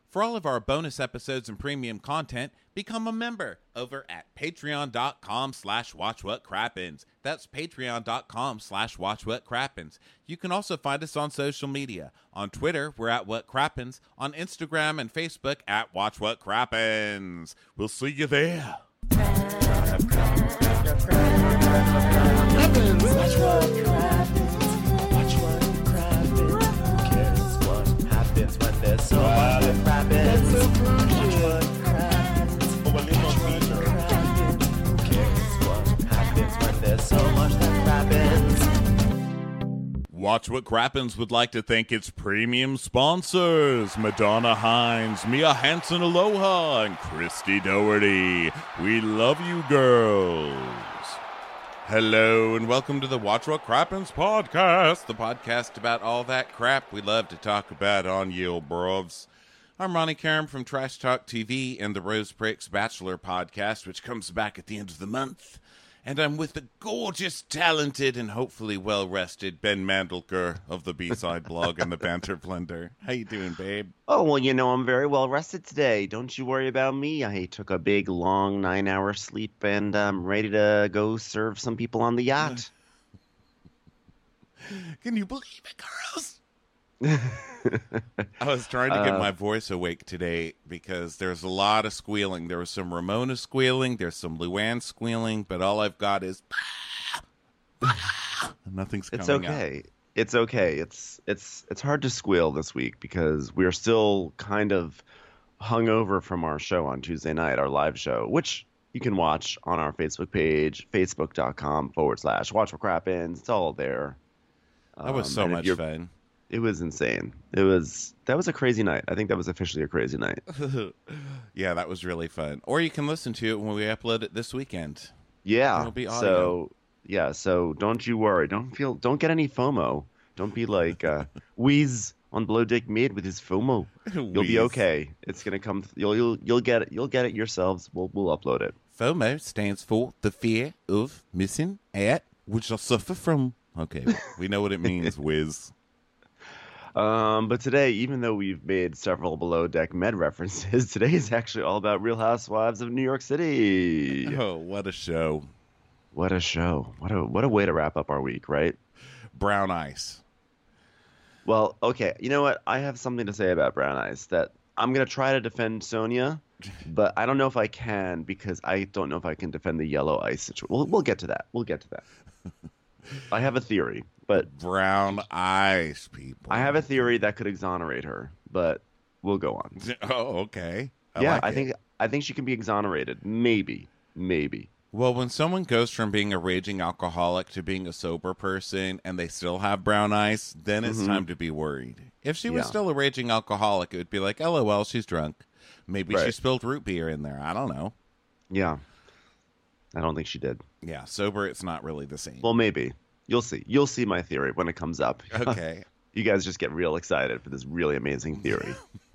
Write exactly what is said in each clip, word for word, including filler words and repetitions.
For all of our bonus episodes and premium content, become a member over at patreon.com slash watchwhatcrappens. That's patreon.com slash watchwhatcrappens. You can also find us on social media. On Twitter, we're at whatcrappens. On Instagram and Facebook, at watchwhatcrappens. We'll see you there. Crappens, watch what crappens, watch what crappens. Who cares what happens when there's so much that crappens? Watch what crappens, watch what crappens. Who cares what happens when there's so much that crappens? Watch What Crappens would like to thank its premium sponsors, Madonna Hines, Mia Hansen Aloha, and Christy Doherty. We love you, girls. Hello, and welcome to the Watch What Crappens podcast, the podcast about all that crap we love to talk about on Yale Brovs. I'm Ronnie Karam from Trash Talk T V and the Rose Pricks Bachelor podcast, which comes back at the end of the month. And I'm with the gorgeous, talented, and hopefully well-rested Ben Mandelker of the B-Side blog and the Banter Blender. How you doing, babe? Oh, well, you know, I'm very well rested today. Don't you worry about me. I took a big, long nine-hour sleep, and I'm ready to go serve some people on the yacht. Can you believe it, girls? I was trying to get Uh, my voice awake today because there's a lot of squealing. There was some Ramona squealing, there's some Luann squealing, but all I've got is nothing's coming It's okay. It's okay. It's it's it's hard to squeal this week because we're still kind of hungover from our show on Tuesday night, our live show, which you can watch on our Facebook page, facebook.com forward slash watch what crappens. It's all there. out. That was Um, so and if much you're- fun. It was insane. It was that was a crazy night. I think that was officially a crazy night. Yeah, that was really fun. Or you can listen to it when we upload it this weekend. Yeah. It'll be audio. So yeah. So don't you worry. Don't feel. Don't get any FOMO. Don't be like uh, Wheeze on Below Deck Mid with his FOMO. You'll Wheeze. be okay. It's gonna come. You'll you'll you'll get it. You'll get it yourselves. We'll we'll upload it. FOMO stands for the fear of missing out, which I suffer from. Okay, we know what it means, Wiz. Um, but today, even though we've made several Below Deck Med references, today is actually all about Real Housewives of New York City. Oh, what a show. What a show! What a what a way to wrap up our week, right? Brown Ice. Well, okay. You know what? I have something to say about Brown Ice that I'm going to try to defend Sonia, but I don't know if I can because I don't know if I can defend the Yellow Ice situation. We'll, we'll get to that. We'll get to that. I have a theory, but Brown Ice, people. I have a theory that could exonerate her, but we'll go on. Oh, okay. I yeah, like I it. think I think she can be exonerated. Maybe. Maybe. Well, when someone goes from being a raging alcoholic to being a sober person and they still have brown ice, then it's Mhm. time to be worried. If she was Yeah. still a raging alcoholic, it would be like, LOL, she's drunk. Maybe she Right. spilled root beer in there. I don't know. Yeah. I don't think she did. Yeah, sober, it's not really the same. Well, maybe. You'll see. You'll see my theory when it comes up. Okay. You guys just get real excited for this really amazing theory.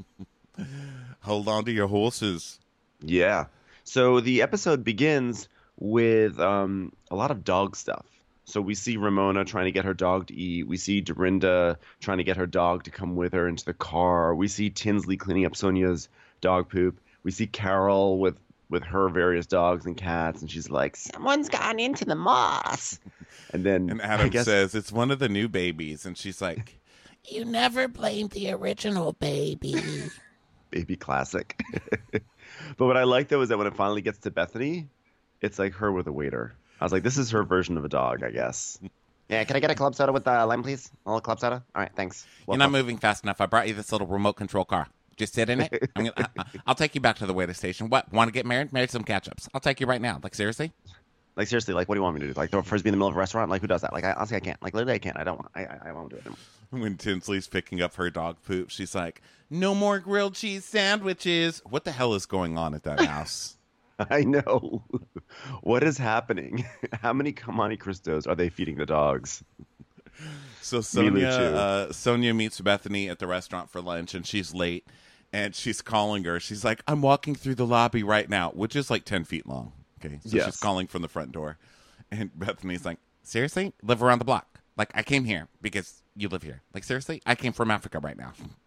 Hold on to your horses. Yeah. So the episode begins with um, a lot of dog stuff. So we see Ramona trying to get her dog to eat. We see Dorinda trying to get her dog to come with her into the car. We see Tinsley cleaning up Sonia's dog poop. We see Carol with, with her various dogs and cats, and she's like, someone's gone into the moss. And then And I Adam guess, says, it's one of the new babies. And she's like, You never blamed the original baby. baby classic. But what I like, though, is that when it finally gets to Bethany, it's like her with a waiter. I was like, this is her version of a dog, I guess. Yeah, can I get a club soda with uh, lime, please? A little club soda? All right, thanks. you're not moving fast enough. I brought you this little remote control car. Just sit in it. I'm gonna, I, I'll take you back to the waiter station. What? Want to get married? Marry some ketchups. I'll take you right now. Like, seriously? Like, seriously, like, what do you want me to do? Like, throw a frisbee in the middle of a restaurant? Like, who does that? Like, I, honestly, I can't. Like, literally, I can't. I don't want. I, I, I won't do it anymore. When Tinsley's picking up her dog poop, she's like, no more grilled cheese sandwiches. What the hell is going on at that house? I know. What is happening? How many Monte Cristos are they feeding the dogs? So Sonia, Milucci. uh, Sonia meets Bethany at the restaurant for lunch, and she's late, and she's calling her. She's like, I'm walking through the lobby right now, which is like ten feet long. Okay, so Yes. she's calling from the front door. And Bethany's like, seriously? Live around the block. Like, I came here because you live here. Like, seriously? I came from Africa right now.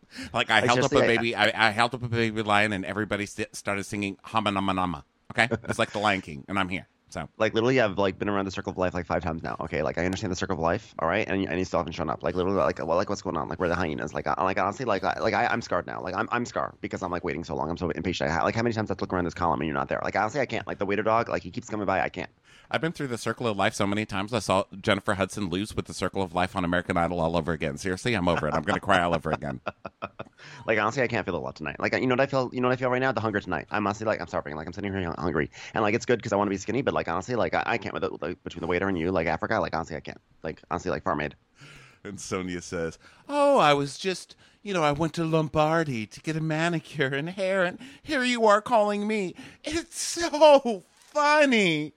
Like I Like, held up a seriously, I- baby, I, I held up a baby lion, and everybody st- started singing "Hama Nama Nama." Okay, it's like the Lion King, and I'm here. So Like literally, I've like been around the circle of life like five times now. Okay, like I understand the circle of life, all right, and and you still haven't shown up. Like literally, like well, like what's going on? Like where are the hyenas? Like I, like honestly, like I, like I, I'm scarred now. Like I'm I'm scarred because I'm like waiting so long. I'm so impatient. I, like how many times I have to look around this column and you're not there? Like honestly, I can't. Like the waiter dog, like he keeps coming by. I can't. I've been through the Circle of Life so many times. I saw Jennifer Hudson lose with the Circle of Life on American Idol all over again. Seriously, I'm over it. I'm gonna cry all over again. Like honestly, I can't feel the love tonight. Like you know what I feel? You know what I feel right now? The hunger tonight. I'm honestly like I'm starving. Like I'm sitting here hungry, and like it's good because I want to be skinny. But like honestly, like I, I can't with it. Like, between the waiter and you, like Africa, like honestly, I can't. Like honestly, like farm aid. And Sonia says, "Oh, I was just, you know, I went to Lombardi to get a manicure and hair, and here you are calling me. It's so funny."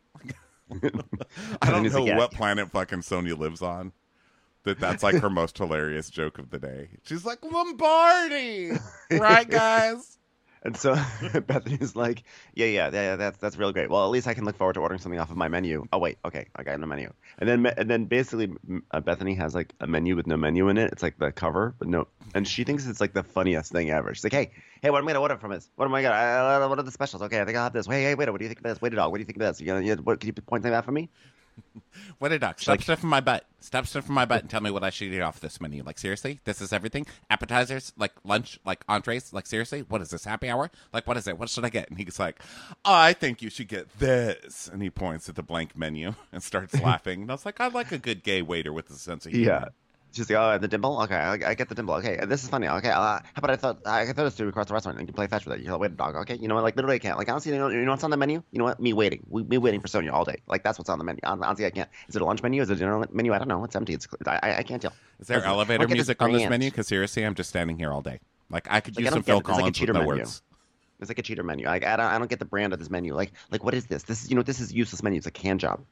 I don't It's a know gag. what planet fucking Sonia lives on. That that's like her most hilarious joke of the day. She's like, Lombardi, right, guys? And so Bethany's like, yeah, yeah, yeah, yeah, that's that's real great. Well, at least I can look forward to ordering something off of my menu. Oh wait, okay, I got a menu. And then and then basically uh, Bethany has like a menu with no menu in it. It's like the cover, but no. And she thinks it's like the funniest thing ever. She's like, hey, hey, what am I gonna order from this? What am I gonna? Uh, what are the specials? Okay, I think I'll have this. Hey, hey, waiter, what do you think of this? Waiter dog, what do you think of this? You gonna, you, what, can you point something out for me? What a duck. Stop like- stuffing my butt. Stop stuffing my butt and tell me what I should eat off this menu. Like, seriously? This is everything? Appetizers? Like, lunch? Like, entrees? Like, seriously? What is this, happy hour? Like, what is it? What should I get? And he's like, I think you should get this. And he points at the blank menu and starts laughing. And I was like, I like a good gay waiter with a sense of humor. Yeah. She's like, oh, the dimple? Okay, I, I get the dimple. Okay, this is funny. Okay, uh, how about I thought I could throw this to you across the restaurant and you can play fetch with it. You're like, wait, dog. Okay, you know what? Like, literally, I can't. Like, honestly, you know, you know what's on the menu? You know what? Me waiting. We, me waiting for Sonia all day. Like, that's what's on the menu. Hon- Honestly, I can't. Is it a lunch menu? Is it a dinner menu? I don't know. It's empty. It's I, I, I can't tell. Is there Listen, elevator look at this music on this brand. menu? Because seriously, I'm just standing here all day. Like, I could Like, use I some don't get Phil it. It's like a Collins cheater with no menu. words. It's like a cheater menu. Like, I don't, I don't get the brand of this menu. Like, like what is this? This is, you know, this is a useless menu. It's a hand job.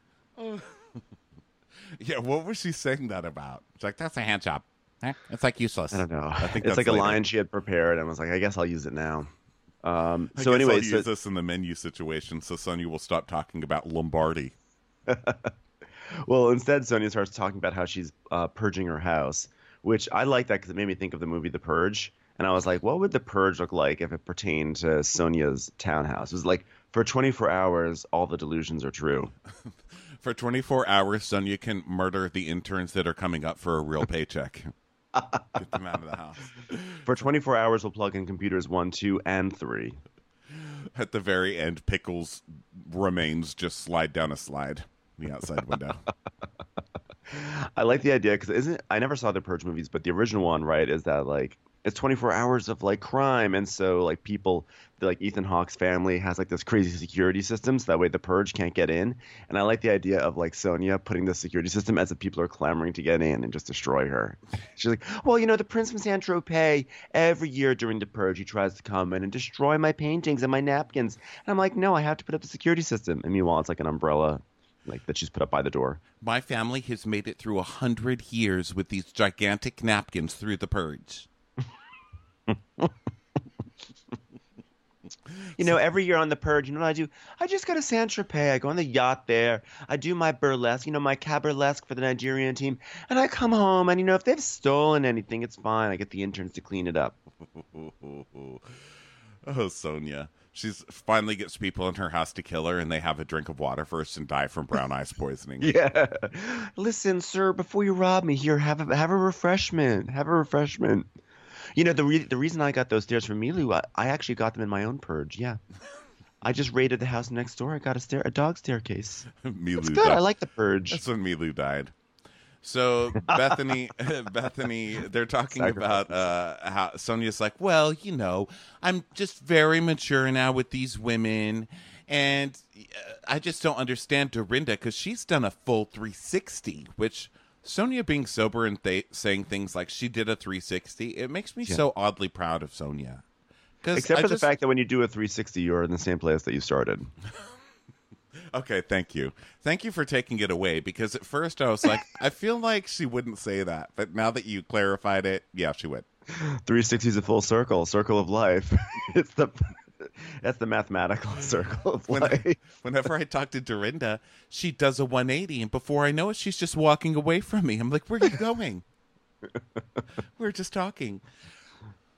Yeah, what was she saying that about? She's like, that's a hand job. Eh, it's like useless. I don't know. I think it's that's like a later. line she had prepared and was like, I guess I'll use it now. Um, I so guess anyway, I'll so, use this in the menu situation so Sonia will stop talking about Lombardi. well, instead, Sonia starts talking about how she's uh, purging her house, which I like that because it made me think of the movie The Purge. And I was like, what would The Purge look like if it pertained to Sonia's townhouse? It was like, for twenty-four hours, all the delusions are true. For twenty-four hours, Sonia can murder the interns that are coming up for a real paycheck. Get them out of the house. For twenty-four hours, we'll plug in computers one, two, and three. At the very end, Pickles' remains just slide down a slide the outside window. I like the idea because isn't I never saw the Purge movies, but the original one, right, is that like it's twenty-four hours of like crime, and so like people, like Ethan Hawke's family has like this crazy security system, so that way the Purge can't get in. And I like the idea of like Sonia putting the security system as the people are clamoring to get in and just destroy her. She's like, well, you know, the Prince from Saint Tropez, every year during the Purge, he tries to come in and destroy my paintings and my napkins. And I'm like, no, I have to put up the security system. And meanwhile, it's like an umbrella, like that she's put up by the door. My family has made it through a hundred years with these gigantic napkins through the Purge. You know, every year on the Purge, you know what I do? I just go to Saint Tropez. I go on the yacht there. I do my burlesque, you know, my caburlesque for the Nigerian team. And I come home, and, you know, if they've stolen anything, it's fine. I get the interns to clean it up. Oh, Sonia. She's finally gets people in her house to kill her, and they have a drink of water first and die from brown ice poisoning. Yeah. Listen, sir, before you rob me, here, have a, have a refreshment. Have a refreshment. You know, the re- the reason I got those stairs from Milu, I, I actually got them in my own Purge, yeah. I just raided the house next door. I got a stair, a dog staircase. Milu It's good. died. I like the Purge. That's when Milu died. So Bethany, Bethany, they're talking Sacrifice. about uh, how Sonia's like, well, you know, I'm just very mature now with these women, and uh, I just don't understand Dorinda because she's done a full three sixty, which Sonia being sober and th- saying things like she did a three sixty, it makes me Yeah. so oddly proud of Sonia. 'Cause Except I for just- the fact that when you do a three sixty, you're in the same place that you started. Okay, thank you. Thank you for taking it away, because at first I was like, I feel like she wouldn't say that. But now that you clarified it, yeah, she would. three sixty is a full circle, circle of life. It's the that's the mathematical circle of When, life. whenever I talk to Dorinda, she does a one eighty, and before I know it, she's just walking away from me. I'm like, where are you going? We're just talking.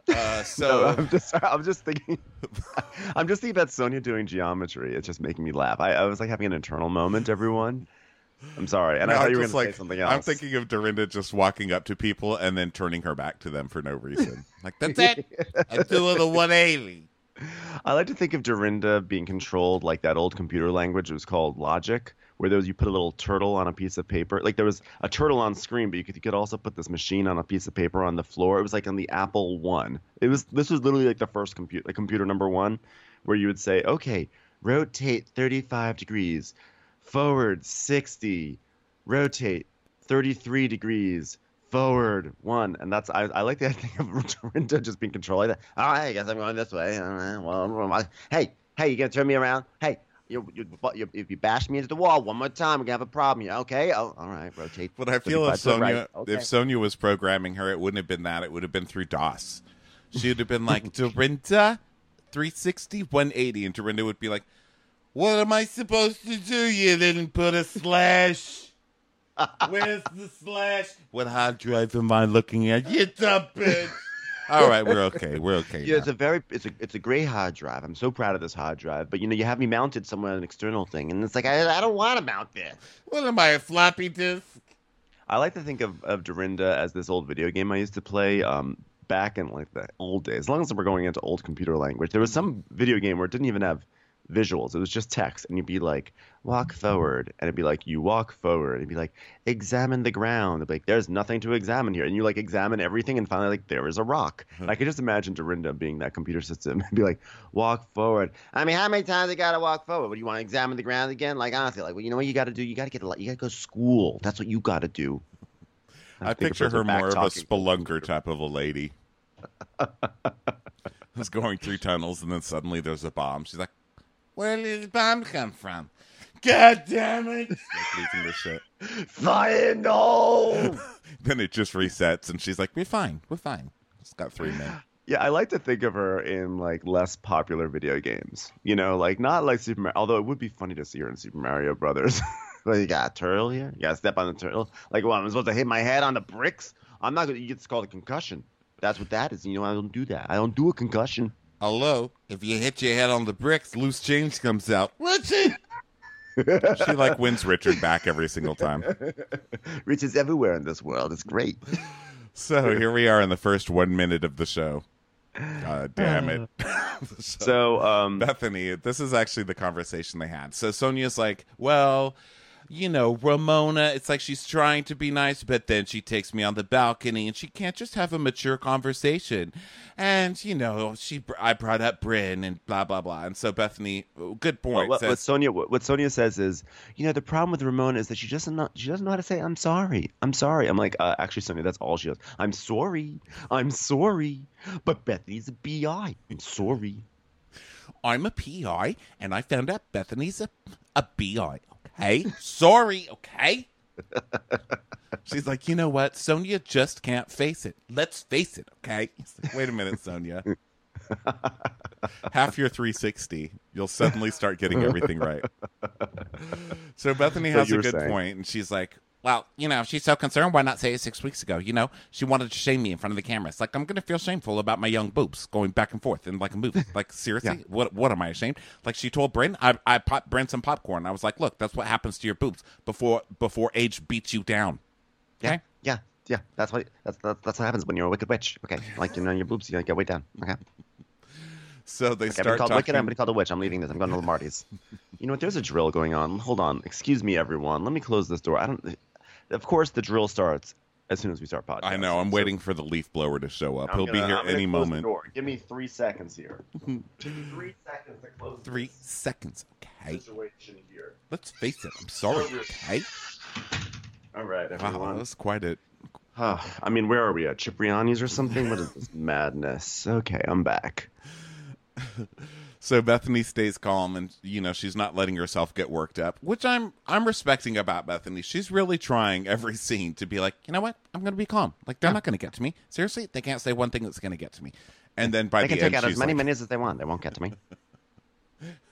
Uh, so No, I'm just I'm just thinking I'm just thinking about Sonia doing geometry. It's just making me laugh. I, I was like having an internal moment, everyone. I'm sorry. And no, I thought I'm you were just going to like, say something else. I'm thinking of Dorinda just walking up to people and then turning her back to them for no reason. Like, that's it. I'm doing the one eighty. I like to think of Dorinda being controlled like that old computer language. It was called Logic, where there was you put a little turtle on a piece of paper. Like there was a turtle on screen, but you could, you could also put this machine on a piece of paper on the floor. It was like on the Apple One. It was this was literally like the first computer, like computer number one, where you would say, okay, rotate thirty-five degrees, forward sixty, rotate thirty-three degrees. Forward one, and that's I, I like the idea of Dorinda just being controlled like that. All right, I guess I'm going this way. All right, well, hey, hey, you gonna turn me around? Hey, you, you, you, if you bash me into the wall one more time, we're gonna have a problem here. Okay, oh, all right, rotate. But I feel if Sonia, right. okay. if Sonia was programming her, it wouldn't have been that. It would have been through DOS. She would have been like, Dorinda, three sixty, one eighty, and Dorinda would be like, what am I supposed to do? You didn't put a slash. Where's the slash? What hard drive am I looking at? You dumb bitch. All right, we're okay. We're okay. Yeah, now. it's a very it's a it's a great hard drive. I'm so proud of this hard drive. But you know, you have me mounted somewhere on an external thing, and it's like I I don't want to mount this. What am I, a floppy disk? I like to think of, of Dorinda as this old video game I used to play um, back in like the old days. As long as we're going into old computer language, there was some video game where it didn't even have visuals. It was just text, and you'd be like, walk forward, and it'd be like, you walk forward. It'd be like, examine the ground. It'd be like, there's nothing to examine here. And you like examine everything, and finally, like, there is a rock. And I could just imagine Dorinda being that computer system and be like, walk forward. I mean, how many times I gotta walk forward? What, do you want to examine the ground again? Like, honestly, like, well, you know what you gotta do? You gotta get a lot. You gotta go to school. That's what you gotta do. I picture her more of a spelunker type of a lady. Who's going through tunnels, and then suddenly there's a bomb. She's like, where did the bomb come from? God damn it! Like losing her shit. Fire in the hole! Then it just resets, and she's like, we're fine. We're fine. It's got three men. Yeah, I like to think of her in like less popular video games. You know, like not like Super Mario. Although it would be funny to see her in Super Mario Brothers. Like, you got a turtle here? You got to step on the turtle? Like, what? I'm supposed to hit my head on the bricks? I'm not going to. It's called a concussion. That's what that is. You know, I don't do that. I don't do a concussion. Hello? If you hit your head on the bricks, loose change comes out. Richard! She, like, wins Richard back every single time. Rich is everywhere in this world. It's great. So, here we are in the first one minute of the show. God damn it. so, So, um... Bethany, this is actually the conversation they had. So, Sonia's like, well... You know, Ramona, it's like she's trying to be nice, but then she takes me on the balcony and she can't just have a mature conversation. And, you know, she I brought up Bryn and blah, blah, blah. And so Bethany, good point. What, says, what Sonia what, what Sonia says is, you know, the problem with Ramona is that she doesn't know, she doesn't know how to say I'm sorry. I'm sorry. I'm like, uh, actually, Sonia, that's all she does. I'm sorry. I'm sorry. But Bethany's a B I. I'm sorry. I'm a P I, and I found out Bethany's a, a B I. Hey, sorry, okay? She's like, you know what? Sonia just can't face it. Let's face it, okay? Like, wait a minute, Sonia. Half your three sixty, you'll suddenly start getting everything right. So Bethany So has you a were good saying. point, and she's like, well, you know, if she's so concerned, why not say it six weeks ago? You know, she wanted to shame me in front of the camera. It's like, I'm going to feel shameful about my young boobs going back and forth in like a movie. Like, seriously? Yeah. What What am I ashamed? Like, she told Bryn, I, I popped Bryn some popcorn. I was like, look, that's what happens to your boobs before before age beats you down. Okay? Yeah, yeah, yeah. That's what that's that's, that's what happens when you're a wicked witch. Okay, like you know your boobs, you get way down. Okay. So they Okay, I'm start gonna call talking. wicked. I'm gonna call the witch. I'm leaving this. I'm going to the Marty's. You know what? There's a drill going on. Hold on. Excuse me, everyone. Let me close this door. I don't. Of course, the drill starts as soon as we start podcasting. I know. I'm So waiting for the leaf blower to show up. I'm He'll gonna- be here I'm gonna any close the moment. door. Give me three seconds here. Give me three seconds to close Three this seconds, okay? situation here. Let's face it. I'm sorry, okay? All right, Wow, everyone. that's quite it. Ah, I mean, where are we at? Cipriani's or something? What is this madness? Okay, I'm back. So Bethany stays calm, and you know she's not letting herself get worked up, which I'm I'm respecting about Bethany. She's really trying every scene to be like, you know what, I'm going to be calm. Like they're not going to get to me. Seriously, they can't say one thing that's going to get to me. And then by They the can end, take out she's as many like, minutes as they want. They won't get to me.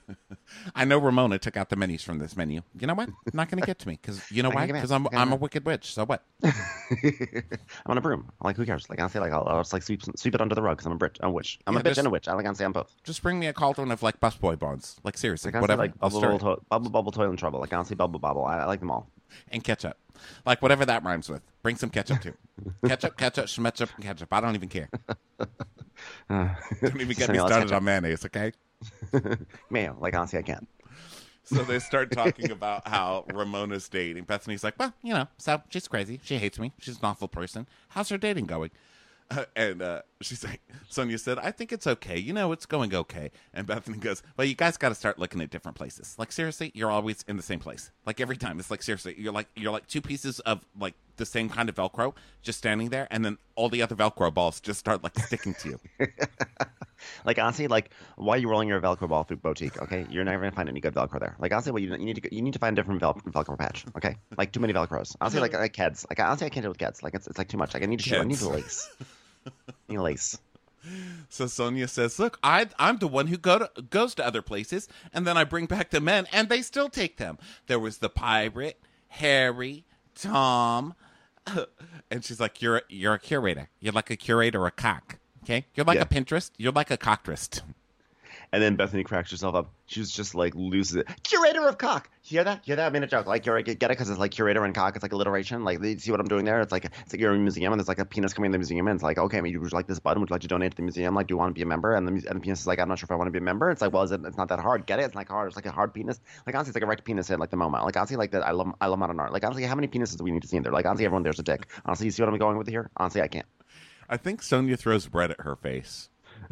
I know Ramona took out the menus from this menu. You know what? Not going to get to me because you know why? Because I'm I'm a wicked witch. So what? I'm on a broom. Like, who cares? Like, honestly, like, I'll, I'll just like sweep sweep it under the rug because I'm a brit, I'm a witch. I'm Yeah, a bitch just- and a witch. I like honestly, I'm both. Just bring me a cauldron of like busboy bones. Like seriously, Like, honestly, whatever. like I'll bubble, stir it. bubble, to- bubble, bubble, toil and trouble. Like, honestly, bubble, bubble. I, I like them all. And ketchup. Like whatever that rhymes with. Bring some ketchup too. ketchup, ketchup, schmetchup, and ketchup. I don't even care. Uh, Don't even get send me me all that started ketchup. on mayonnaise, okay? Mayo. Like, honestly, I can't. So they start talking about how Ramona's dating. Bethany's like, well, you know, so she's crazy. She hates me. She's an awful person. How's her dating going? Uh, and uh, she's like, Sonia said, I think it's okay. You know, it's going okay. And Bethany goes, well, you guys got to start looking at different places. Like, seriously, you're always in the same place. Like, every time. It's like, seriously, you're like you're like two pieces of, like, the same kind of Velcro just standing there. And then all the other Velcro balls just start, like, sticking to you. Like, honestly, like, why are you rolling your Velcro ball through boutique? Okay, you're never gonna find any good Velcro there. Like, honestly, what you, you need to go- you need to find a different Vel- Velcro patch. Okay, like too many Velcros. Honestly, like like Keds. Like, honestly, I can't deal with Keds. Like, it's, it's like too much. Like, I need to show. I need Keds. the lace. I need lace. So Sonia says, look, I, I'm the one who go to, goes to other places, and then I bring back the men, and they still take them. There was the pirate, Harry, Tom, and she's like, you're, you're a curator. You're like a curator, a cock, okay? You're like Yeah. a Pinterest. You're like a cockrist. And then Bethany cracks herself up. She's just like loses it. Curator of cock. Hear that? Hear that? I made a joke. Like, you're get it because it's like curator and cock. It's like alliteration. Like, you see what I'm doing there? It's like it's like you're in a museum and there's like a penis coming in the museum and it's like, okay, I mean, would you like this button? Would you like to donate to the museum? Like, do you want to be a member? And the, mu- and the penis is like, I'm not sure if I want to be a member. It's like, well, is it? It's not that hard. Get it? It's like hard. It's like a hard penis. Like, honestly, it's like a erect penis hit like the MoMA. Like, honestly, like that. I love I love modern art. Like, honestly, how many penises do we need to see in there? Like, honestly, everyone there's a dick. Honestly, you see what I'm going with here? Honestly, I can't. I think Sonia throws bread at her face.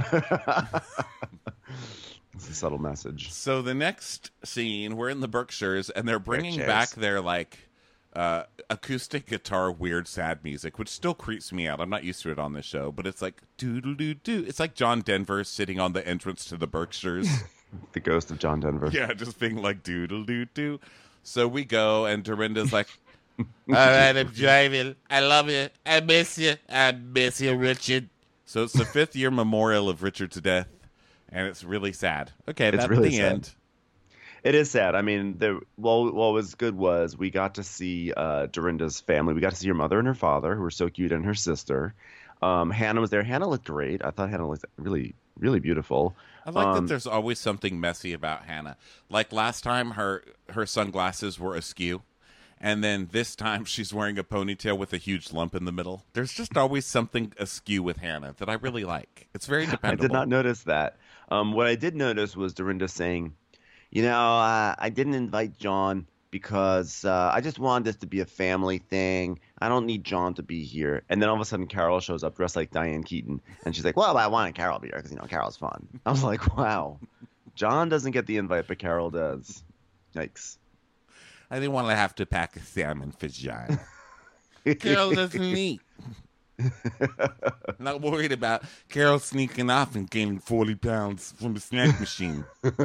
It's a subtle message. So the next scene, we're in the Berkshires, and they're bringing Berkshires. back their, like, uh, acoustic guitar weird sad music, which still creeps me out. I'm not used to it on this show, but it's like doodle-doo-doo. It's like John Denver sitting on the entrance to the Berkshires. The ghost of John Denver. Yeah, just being like doodle-doo-doo. So we go, and Dorinda's like, all right, I'm driving. I love you. I miss you. I miss you, Richard. So it's the fifth year memorial of Richard's death, and it's really sad. Okay, It's that's really the sad. end. It is sad. I mean, the well, what was good was we got to see uh, Dorinda's family. We got to see her mother and her father, who were so cute, and her sister. Um, Hannah was there. Hannah looked great. I thought Hannah looked really, really beautiful. I like Um, that there's always something messy about Hannah. Like last time, her her sunglasses were askew. And then this time she's wearing a ponytail with a huge lump in the middle. There's just always something askew with Hannah that I really like. It's very I dependable. did not notice that. Um, what I did notice was Dorinda saying, you know, uh, I didn't invite John because uh, I just wanted this to be a family thing. I don't need John to be here. And then all of a sudden Carol shows up dressed like Diane Keaton. And she's like, well, I wanted Carol to be here because, you know, Carol's fun. I was like, wow. John doesn't get the invite, but Carol does. Yikes. I didn't want to have to pack a salmon for John. Carol doesn't eat. Not worried about Carol sneaking off and gaining forty pounds from a snack machine.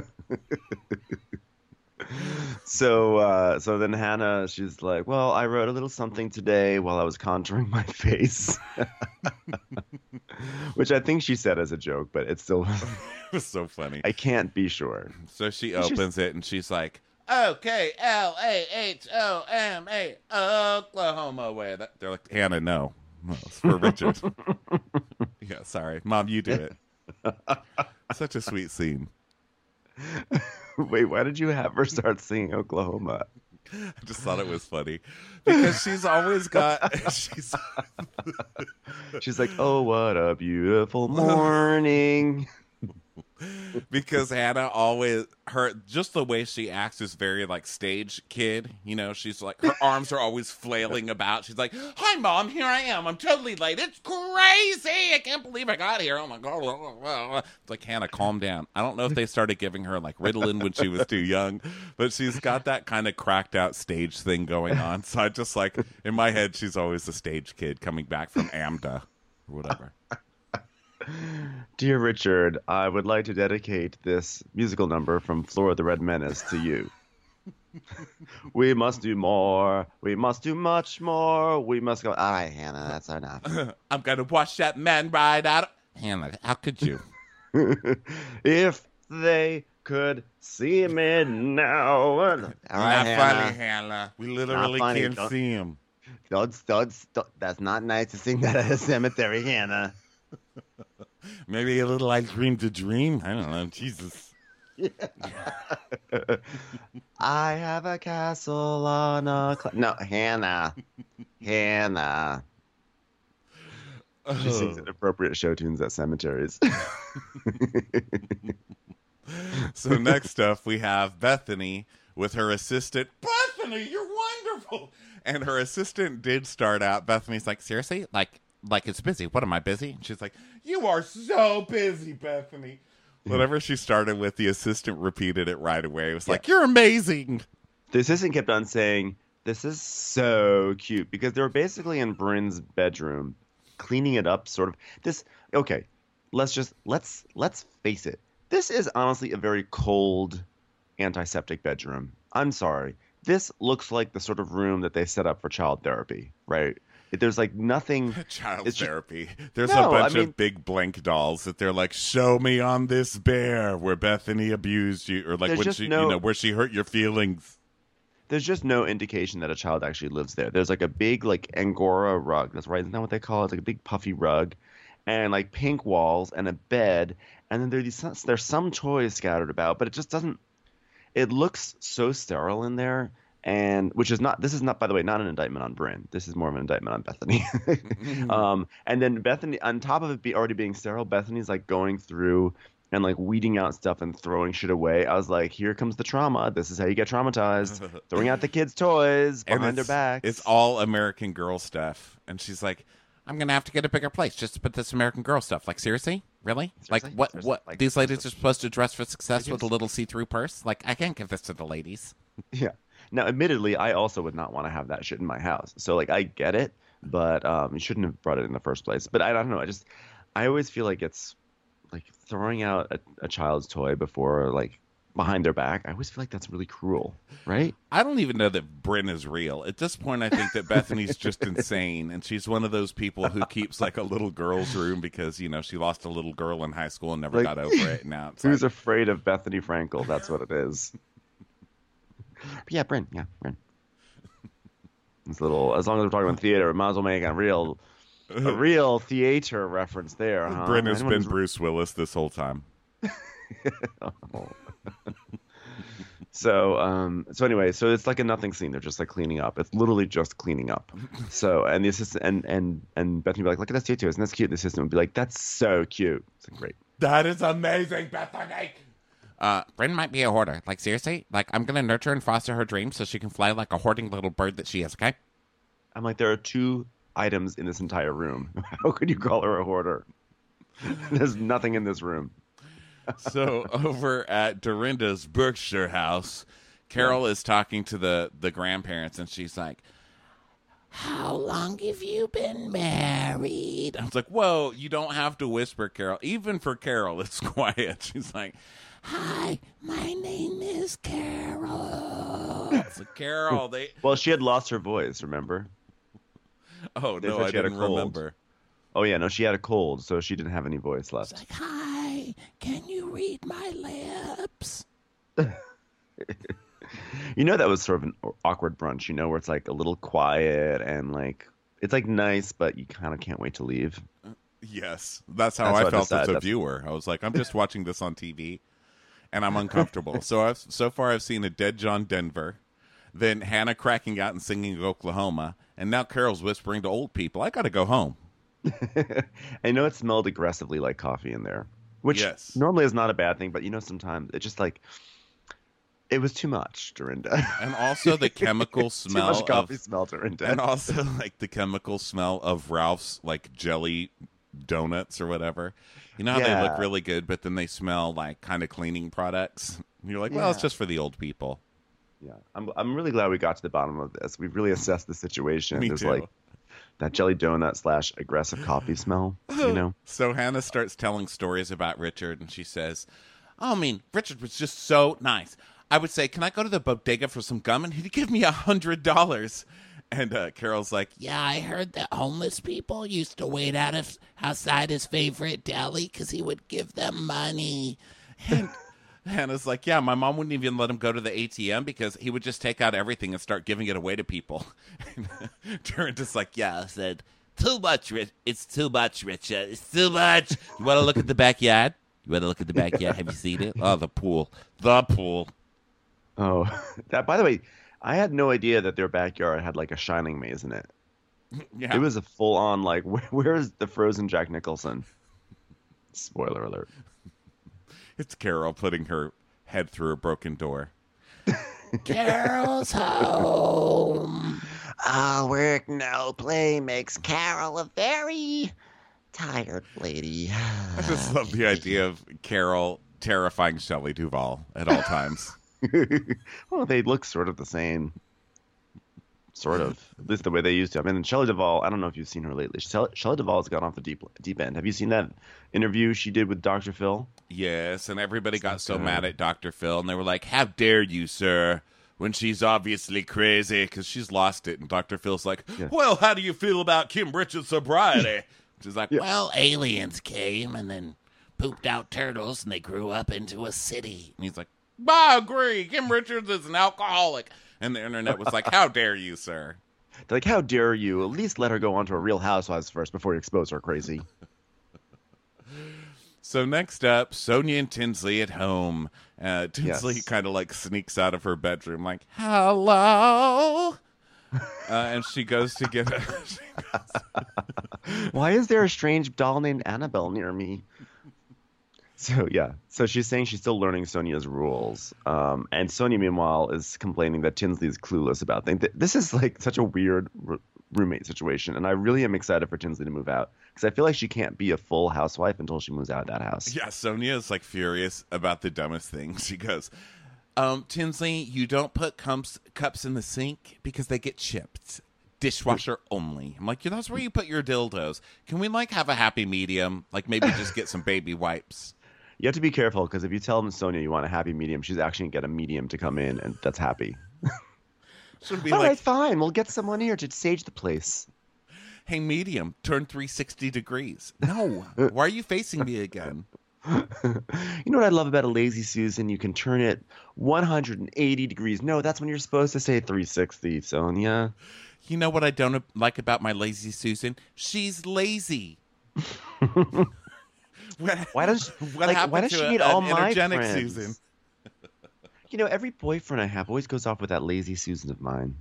So, uh, so then Hannah, she's like, well, I wrote a little something today while I was contouring my face. Which I think she said as a joke, but it's still, It was so funny. I can't be sure. So she It's just- opens it and she's like, O K L A H O M A, Oklahoma way. That, they're like, Hannah, no. No, it's for Richard. Yeah, sorry. Mom, you do it. Such a sweet scene. Wait, why did you have her start singing Oklahoma? I just thought it was funny. Because she's always got... she's She's like, oh, what a beautiful morning. Because Hannah always... her just the way she acts is very, like, stage kid. You know, she's like... her arms are always flailing about. She's like, hi, Mom, here I am. I'm totally late. It's crazy. I can't believe I got here. Oh, my God. It's like, Hannah, calm down. I don't know if they started giving her, like, Ritalin when she was too young. But she's got that kind of cracked out stage thing going on. So I just, like... in my head, she's always the stage kid coming back from AMDA or whatever. Dear Richard, I would like to dedicate this musical number from Flora the Red Menace to you. We must do more. We must do much more. We must go. All right, Hannah, that's enough. I'm gonna watch that man ride out. Hannah, how could you? If they could see me now. All right, Not Hannah. funny, Hannah. We literally funny. can't Don't- see him. Don't, don't, don't, that's not nice to sing that at a cemetery, Hannah. Maybe a little ice cream to dream. I don't know. Jesus. I have a castle on a cl- no, Hannah, Hannah. She sings Oh. inappropriate show tunes at cemeteries. So next up, we have Bethany with her assistant. Bethany, you're wonderful. And her assistant did start out. Bethany's like, seriously? Like, like it's busy. What, am I busy? And she's like, you are so busy, Bethany. Whatever she started with, the assistant repeated it right away. It was like, you're amazing. The assistant kept on saying, "This is so cute," because they were basically in Bryn's bedroom, cleaning it up. Sort of this. Okay, let's just let's let's face it. This is honestly a very cold, antiseptic bedroom. I'm sorry. This looks like the sort of room that they set up for child therapy, right? There's like nothing. Child It's just- therapy. There's No, a bunch I mean- of big blank dolls that they're like, show me on this bear where Bethany abused you, or like There's when just she, no- you know, where she hurt your feelings. There's just no indication that a child actually lives there. There's like a big like Angora rug. That's right. Isn't that what they call it? It's like a big puffy rug, and like pink walls and a bed. And then there are these there's some toys scattered about, but it just doesn't. It looks so sterile in there, and which is not. This is not, by the way, not an indictment on Bryn. This is more of an indictment on Bethany. um, and then Bethany, on top of it be already being sterile, Bethany's like going through and like weeding out stuff and throwing shit away. I was like, here comes the trauma. This is how you get traumatized. Throwing out the kids' toys And behind their it's, backs. it's all American Girl stuff. And she's like, I'm going to have to get a bigger place just to put this American Girl stuff. Like, seriously? Really? like, Seriously? what? Seriously? What? Like, These ladies are supposed to dress for success They with a just- little see-through purse? Like, I can't give this to the ladies. Yeah. Now, admittedly, I also would not want to have that shit in my house. So, like, I get it, but um, you shouldn't have brought it in the first place. But I don't know. I just, I always feel like it's like throwing out a, a child's toy before, like, behind their back. I always feel like that's really cruel, right? I don't even know that Bryn is real. At this point, I think that Bethany's just insane, and she's one of those people who keeps like a little girl's room because, you know, she lost a little girl in high school and never Like, got over it. And now it's Who's like, afraid of Bethany Frankel? That's what it is. But yeah, Bryn. Yeah, Bryn. It's a little. As long as we're talking about theater, we might as well make a real, a real theater reference there. Huh? Bryn has Anyone been who's- Bruce Willis this whole time. So, um, so anyway, so it's like a nothing scene. They're just like cleaning up. It's literally just cleaning up. So, and the assistant and and and Bethany would be like, "Look at this tutu, isn't this cute?" And the assistant would be like, "That's so cute." It's like, great. That is amazing, Bethany. Uh, Bryn might be a hoarder. Like, seriously? Like, I'm going to nurture and foster her dreams so she can fly like a hoarding little bird that she is, okay? I'm like, there are two items in this entire room. How could you call her a hoarder? There's nothing in this room. So, over at Dorinda's Berkshire house, Carol is talking to the, the grandparents, and she's like, How long have you been married? I was like, whoa, you don't have to whisper, Carol. Even for Carol, it's quiet. She's like, Hi, my name is Carol. it's like, Carol, they... Well, she had lost her voice. Remember? Oh, They no, said I she had a didn't cold. remember. Oh yeah, no, she had a cold, so she didn't have any voice It's left. like, hi, can you read my lips? You know, that was sort of an awkward brunch. You know, where it's like a little quiet and like it's like nice, but you kind of can't wait to leave. Yes, that's how That's I what I felt as decided. a That's- viewer. I was like, I'm just watching this on T V, and I'm uncomfortable. so I've so far I've seen a dead John Denver, then Hannah cracking out and singing Oklahoma, and now Carol's whispering to old people. I got to go home. I know it smelled aggressively like coffee in there, which Yes. normally is not a bad thing, but you know, sometimes it just like it was too much, Dorinda. And also the chemical Too smell much coffee of, smell, Dorinda. and also like the chemical smell of Ralph's like jelly donuts or whatever. You know how they look Yeah. really good, but then they smell like kind of cleaning products. And you're like, well, it's Yeah. just for the old people. Yeah, I'm. I'm really glad we got to the bottom of this. We've really assessed the situation. Me There's too. like that jelly donut slash aggressive coffee smell. You know. So Hannah starts telling stories about Richard, and she says, oh, I mean, Richard was just so nice. I would say, can I go to the bodega for some gum? And he'd give me a hundred dollars. And uh, Carol's like, Yeah, I heard that homeless people used to wait out of outside his favorite deli because he would give them money. and Hannah's like, yeah, my mom wouldn't even let him go to the A T M because he would just take out everything and start giving it away to people. Dorinda's like, yeah, I said, too much, Rich. It's too much, Richard. It's too much. You want to look at the backyard? You want to look at the backyard? Have you seen it? Oh, the pool. The pool. Oh, that. By the way, I had no idea that their backyard had like a Shining maze in it. Yeah. It was a full-on like, where, where's the frozen Jack Nicholson? Spoiler alert. It's Carol putting her head through a broken door. Carol's home. All work, no play makes Carol a very tired lady. I just love the idea of Carol terrifying Shelley Duvall at all times. Well, they look sort of the same. Sort of. At least the way they used to. I mean, Shelley Duvall, I don't know if you've seen her lately. Shelley, Shelley Duvall has gone off the deep deep end. Have you seen that interview she did with Doctor Phil? Yes, and everybody got so good. mad at Doctor Phil, and they were like, how dare you, sir, when she's obviously crazy, because she's lost it. And Doctor Phil's like, Yeah. well, how do you feel about Kim Richards' sobriety? She's like, well, Well, aliens came and then pooped out turtles, and they grew up into a city. and he's like, I agree, Kim Richards is an alcoholic. And the internet was like, how dare you, sir? They're like, how dare you? At least let her go on to a Real Housewives first before you expose her crazy. So next up, Sonia and Tinsley at home. Uh, Tinsley Yes. kind of like sneaks out of her bedroom, like, hello. Uh, and she goes to get a, Why is there a strange doll named Annabelle near me? So, yeah. So she's saying she's still learning Sonia's rules. Um, and Sonia, meanwhile, is complaining that Tinsley is clueless about things. Th- This is like such a weird r- roommate situation. And I really am excited for Tinsley to move out. Because I feel like she can't be a full housewife until she moves out of that house. yeah, Sonia is like furious about the dumbest things. She goes, um, Tinsley, you don't put cups, cups in the sink because they get chipped. Dishwasher only. I'm like, yeah, that's where you put your dildos. Can we like have a happy medium? Like maybe just get some baby wipes. You have to be careful because if you tell them Sonia you want a happy medium, she's actually going to get a medium to come in and that's happy. Should be All like, right, fine. We'll get someone here to sage the place. hey, medium, turn three hundred sixty degrees. No. Why are you facing me again? You know what I love about a Lazy Susan? You can turn it one hundred eighty degrees. No, that's when you're supposed to say three sixty, Sonia. You know what I don't like about my lazy Susan? She's lazy. what, Why does what like, happened why does to she a- need an all my energetic friends? Susan? You know, every boyfriend I have always goes off with that Lazy Susan of mine.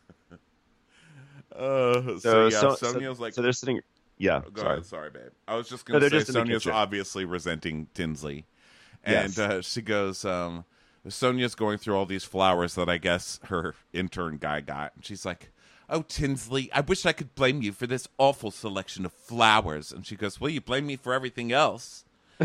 Uh, so, yeah, so, Sonia's so, like, so they're sitting. Yeah, go sorry. ahead, sorry, babe. I was just No, going to they're say just in the Sonia's kitchen. obviously resenting Tinsley. And Yes. uh, she goes, um, Sonia's going through all these flowers that I guess her intern guy got. And she's like, oh, Tinsley, I wish I could blame you for this awful selection of flowers. And she goes, well, you blame me for everything else.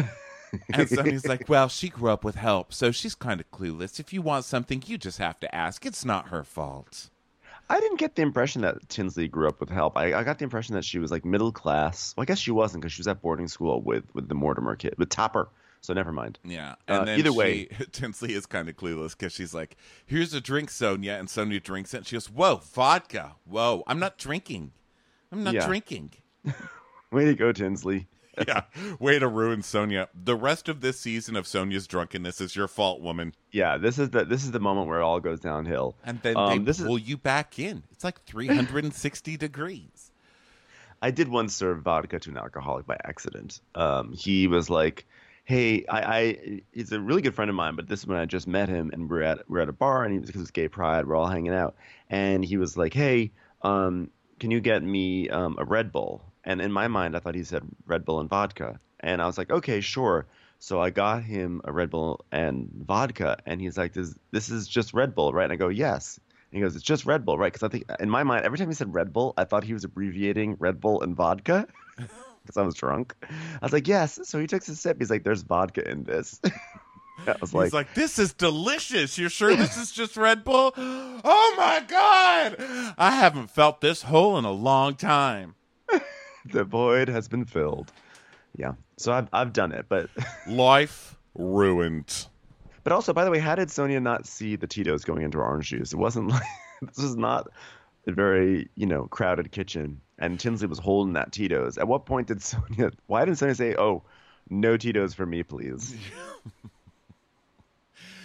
And Sonia's like, well, she grew up with help, so she's kind of clueless. If you want something, you just have to ask. It's not her fault. I didn't get the impression that Tinsley grew up with help. I, I got the impression that she was like middle class. Well, I guess she wasn't because she was at boarding school with, with the Mortimer kid, with Topper. So never mind. Yeah. And Uh, then either she, way- Tinsley is kind of clueless because she's like, here's a drink, Sonia. And Sonia drinks it. And she goes, whoa, vodka. Whoa, I'm not drinking. I'm not Yeah. drinking. Way to go, Tinsley. Yeah. Way to ruin Sonia. The rest of this season of Sonia's drunkenness is your fault, woman. Yeah, this is the this is the moment where it all goes downhill. And then Um, they this is- pull you back in. It's like three hundred sixty degrees. I did once serve vodka to an alcoholic by accident. Um, he was like, "Hey, I, I, he's a really good friend of mine, but this is when I just met him, and we're at we're at a bar, and he was because it's gay pride, we're all hanging out, and he was like, hey, um, can you get me um, a Red Bull?" And in my mind, I thought he said Red Bull and vodka, and I was like, okay, sure. So I got him a Red Bull and vodka, and he's like, this this is just Red Bull, right? And I go, yes. And he goes, it's just Red Bull, right? Because I think in my mind, every time he said Red Bull, I thought he was abbreviating Red Bull and vodka. Because I was drunk. I was like, yes. So he takes a sip. He's like, there's vodka in this. I was like, He's like, this is delicious. You're sure this is just Red Bull? Oh my God. I haven't felt this hole in a long time. the void has been filled. Yeah. So I've, I've done it. But Life ruined. but also, by the way, how did Sonia not see the Tito's going into her orange juice? It wasn't like, this was not a very, you know, crowded kitchen. And Tinsley was holding that Tito's. At what point did Sonia, why didn't Sonia say, oh, no Tito's for me, please?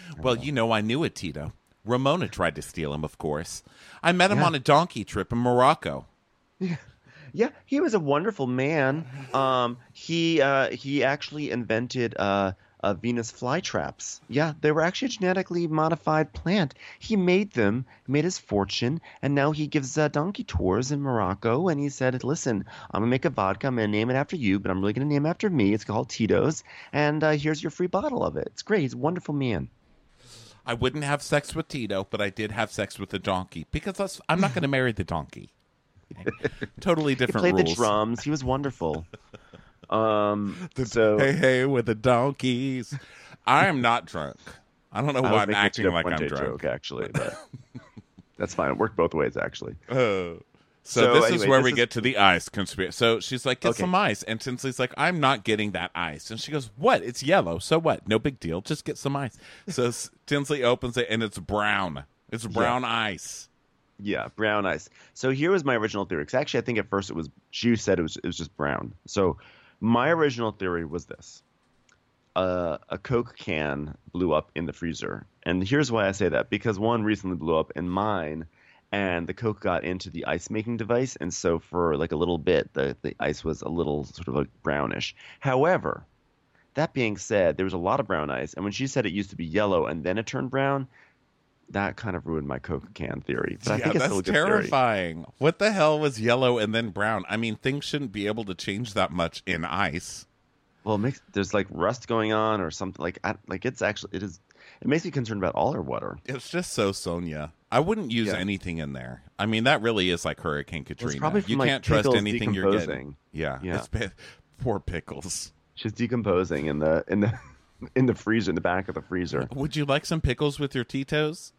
Well, you know, I knew it, Tito. Ramona tried to steal him, of course. I met him Yeah. on a donkey trip in Morocco. Yeah, he was a wonderful man. Um, he uh, he actually invented uh, uh, Venus flytraps. Yeah, they were actually a genetically modified plant. He made them, made his fortune, and now he gives uh, donkey tours in Morocco. And he said, "Listen, I'm gonna make a vodka. I'm gonna name it after you, but I'm really gonna name it after me. It's called Tito's, and uh, here's your free bottle of it. It's great. He's a wonderful man." I wouldn't have sex with Tito, but I did have sex with the donkey because that's, I'm not going to marry the donkey. Okay? Totally He different played rules. the drums. He was wonderful. Um, The- so hey, hey, with the donkeys. I am not drunk. I don't know I why was I'm making a acting Tito like I'm Puente drunk. joke, actually, but that's fine. It worked both ways, actually. Uh, so, So this is anyway, where this we is- get to the ice conspiracy. So she's like, get Okay. some ice. And Tinsley's like, I'm not getting that ice. And she goes, what? It's yellow. So what? No big deal. Just get some ice. So S- Tinsley opens it and it's brown. It's brown ice. Yeah, brown ice. So here was my original theory. Because actually, I think at first it was she said it was it was just brown. So my original theory was this: uh, a Coke can blew up in the freezer, and here's why I say that. Because one recently blew up in mine, and the Coke got into the ice making device, and so for like a little bit, the the ice was a little sort of like brownish. However, that being said, there was a lot of brown ice, and when she said it used to be yellow and then it turned brown, that kind of ruined my Coke can theory. But I Yeah, think it's that's still a good theory. terrifying. What the hell was yellow and then brown? I mean, things shouldn't be able to change that much in ice. Well, it makes there's like rust going on or something like I, like it's actually it is it makes me concerned about all our water. It's just so Sonia. I wouldn't use Yeah. anything in there. I mean, that really is like Hurricane Katrina. probably from, you like, can't trust pickles anything you're getting. decomposing. Yeah, Yeah. it's bad. Poor pickles. She's decomposing in the in the in the freezer in the back of the freezer. Would you like some pickles with your Tito's?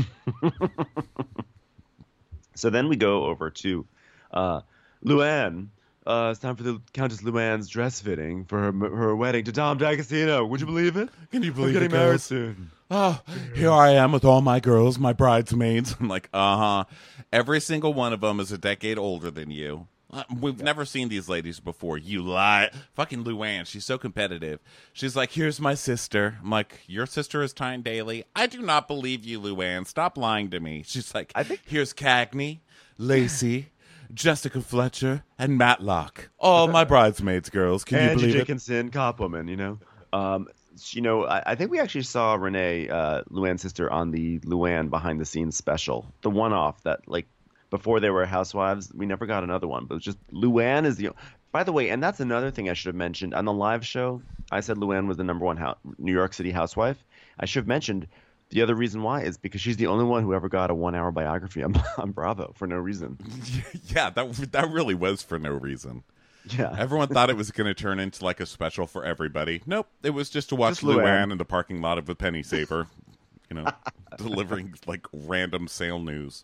So then we go over to uh, Luann. Uh, it's time for the Countess Luann's dress fitting for her her wedding to Tom D'Agostino. Would you believe it? Can you I'm believe getting it, married girls? soon. Oh, here I am with all my girls, my bridesmaids. I'm like, uh huh. Every single one of them is a decade older than you. Uh, We've never seen these ladies before. You lie. Fucking Luann. She's so competitive. She's like, here's my sister. I'm like, your sister is Tyne Daly. I do not believe you, Luann. Stop lying to me. She's like, I think- here's Cagney, Lacey, Jessica Fletcher, and Matlock. All my bridesmaids, girls. Can you Angie believe it? Dickinson, Copwoman, you know. Um, you know, I, I think we actually saw Renee, uh, Luann's sister, on the Luann behind the scenes special, the one off that like before they were housewives. We never got another one, but it's just Luann is the. By the way, and that's another thing I should have mentioned on the live show. I said Luann was the number one hou- New York City housewife. I should have mentioned the other reason why is because she's the only one who ever got a one hour biography on, on Bravo for no reason. Yeah, that that really was for no reason. Yeah. Everyone thought it was going to turn into like a special for everybody. Nope, it was just to watch Just Luann. Luann in the parking lot of a penny saver, you know, delivering like random sale news.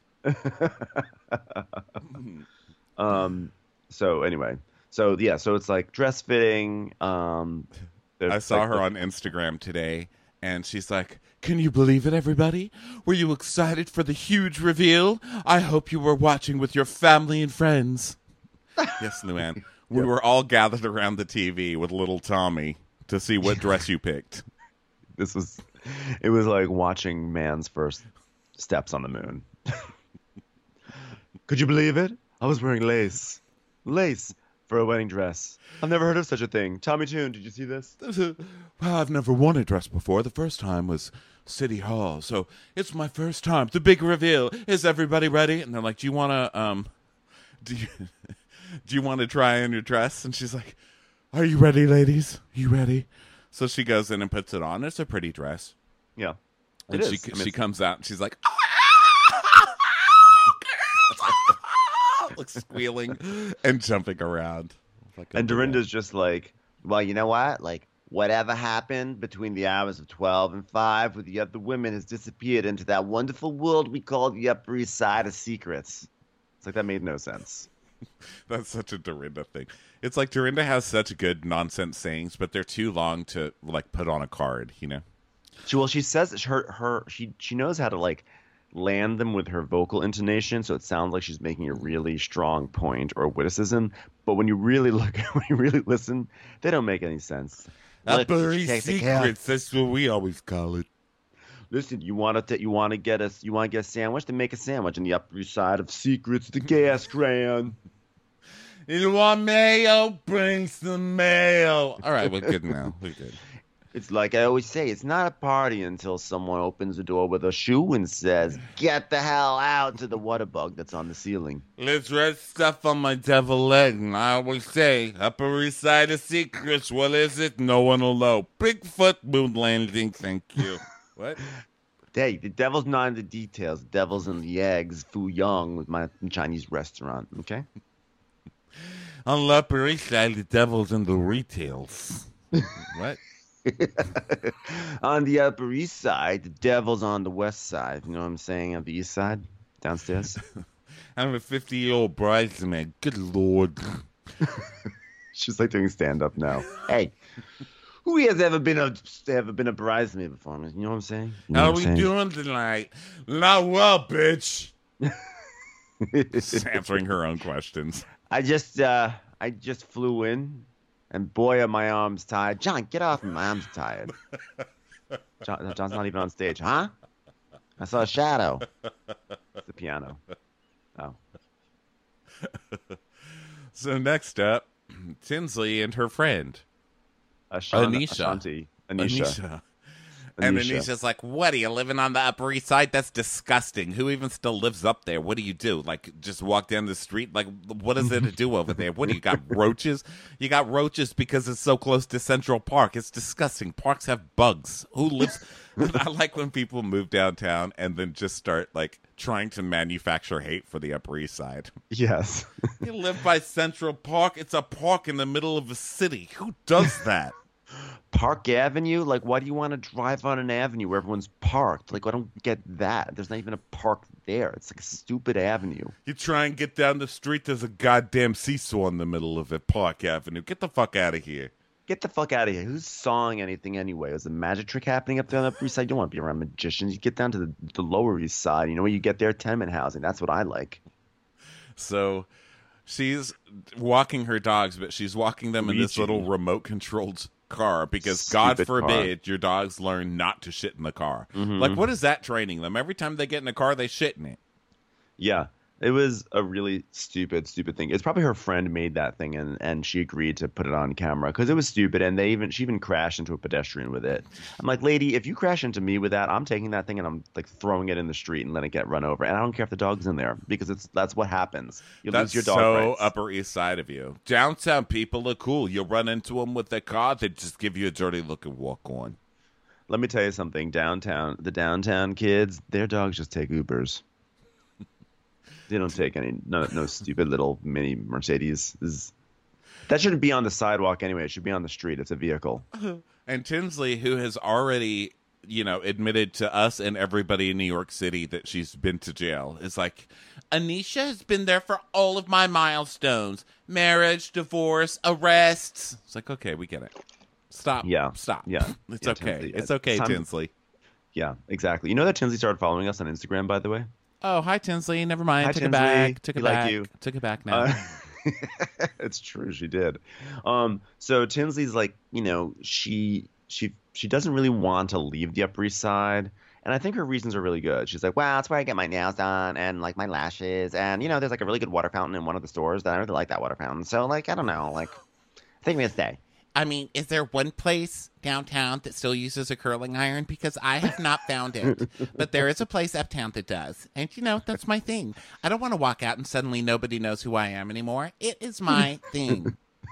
Um. So anyway, so yeah, so it's like dress fitting. Um. there's, I saw like, her the- on Instagram today, and she's like, "Can you believe it, everybody? Were you excited for the huge reveal? I hope you were watching with your family and friends." Yes, Luann. We were all gathered around the T V with little Tommy to see what dress you picked. This was, it was like watching man's first steps on the moon. Could you believe it? I was wearing lace, lace for a wedding dress. I've never heard of such a thing. Tommy Tune, did you see this? Well, I've never worn a dress before. The first time was City Hall, so it's my first time. The big reveal. Is everybody ready? And they're like, "Do you want to um, do you do you want to try on your dress?" And she's like, "Are you ready, ladies? You ready?" So she goes in and puts it on. It's a pretty dress. Yeah, And it she is. I mean, she it's- comes out and she's like, like squealing and jumping around. Like a And little- Dorinda's just like, well, you know what? Like, whatever happened between the hours of twelve and five with the other women has disappeared into that wonderful world we call the Upper East Side of Secrets. It's like that made no sense. That's such a Dorinda thing. It's like Dorinda has such good nonsense sayings, but they're too long to like put on a card, you know? She, well, she says that her her she she knows how to like land them with her vocal intonation, so it sounds like she's making a really strong point or witticism. But when you really look, when you really listen, they don't make any sense. Look, Upper she East takes account- Secrets, that's what we always call it. Listen, you want to you want to get us you want to get a sandwich? Then make a sandwich on the Upper East Side of Secrets, the gas can. You want mayo? Bring some mayo. All right, we're good now. We're good. It's like I always say, it's not a party until someone opens the door with a shoe and says, "Get the hell out," to the water bug that's on the ceiling. Let's red stuff on my devil leg. And I always say, Upper East Side of Secrets. What is it? No one will know. Bigfoot moon landing. Thank you. What? Hey, the devil's not in the details. The devil's in the eggs. Fu Young with my Chinese restaurant. Okay. On the Upper East Side, the devil's in the retails. What? On the Upper East Side, the devil's on the West Side. You know what I'm saying? On the East Side, downstairs. I'm a fifty-year-old bridesmaid. Good Lord. She's like doing stand-up now. Hey, who has ever been a ever been a bridesmaid before? You know what I'm saying? You know How are what we I'm saying? doing tonight? Not well, bitch. Just answering her own questions. I just uh, I just flew in, and boy, are my arms tired. John, get off me. My arms are tired. John, John's not even on stage, huh? I saw a shadow. It's the piano. Oh. So next up, Tinsley and her friend. Ashan- Anisha. Ashanti. Anisha. Anisha. And Anisha. Anisha's like, what, are you living on the Upper East Side? That's disgusting. Who even still lives up there? What do you do? Like, just walk down the street? Like, what is there to do over there? What do you got, roaches? You got roaches because it's so close to Central Park. It's disgusting. Parks have bugs. Who lives... I like when people move downtown and then just start, like, trying to manufacture hate for the Upper East Side. Yes. You live by Central Park. It's a park in the middle of a city. Who does that? Park Avenue? Like, why do you want to drive on an avenue where everyone's parked? Like, I don't get that. There's not even a park there. It's like a stupid avenue. You try and get down the street, there's a goddamn seesaw in the middle of it, Park Avenue. Get the fuck out of here. Get the fuck out of here. Who's sawing anything anyway? Is a magic trick happening up there on the Upper East Side? You don't want to be around magicians. You get down to the, the Lower East Side. You know, when you get there, tenement housing. That's what I like. So she's walking her dogs, but she's walking them in this Luigi. little remote-controlled car because, God Stupid forbid, your dogs learn not to shit in the car. Mhm. Like, what is that training them? Every time they get in a car, they shit in it. Yeah. It was a really stupid, stupid thing. It's probably her friend made that thing, and, and she agreed to put it on camera because it was stupid. And they even she even crashed into a pedestrian with it. I'm like, lady, if you crash into me with that, I'm taking that thing and I'm like throwing it in the street and letting it get run over. And I don't care if the dog's in there because it's that's what happens. You That's lose your dog so rights. Upper East Side of you. Downtown people are cool. You'll run into them with their car, they just give you a dirty look and walk on. Let me tell you something. Downtown, the downtown kids, their dogs just take Ubers. They don't take any no no stupid little mini Mercedes. This is- that shouldn't be on the sidewalk anyway. It should be on the street. It's a vehicle. And Tinsley, who has already, you know, admitted to us and everybody in New York City that she's been to jail, is like, Anisha has been there for all of my milestones. Marriage, divorce, arrests. It's like, okay, we get it. Stop. Yeah. Stop. Yeah. It's Yeah, okay. Tinsley. It's okay, Time- Tinsley. Yeah, exactly. You know that Tinsley started following us on Instagram, by the way? Oh, hi, Tinsley. Never mind. Hi, Took Tinsley. it back. Took it We like back. you. Took it back now. Uh, it's true, she did. Um, so Tinsley's like, you know, she she she doesn't really want to leave the Upper East Side, and I think her reasons are really good. She's like, well, that's where I get my nails done and like my lashes, and you know, there's like a really good water fountain in one of the stores that I really like that water fountain. So like, I don't know, like, I think I'm gonna stay. I mean, is there one place downtown that still uses a curling iron? Because I have not found it. But there is a place uptown that does. And, you know, that's my thing. I don't want to walk out and suddenly nobody knows who I am anymore. It is my thing.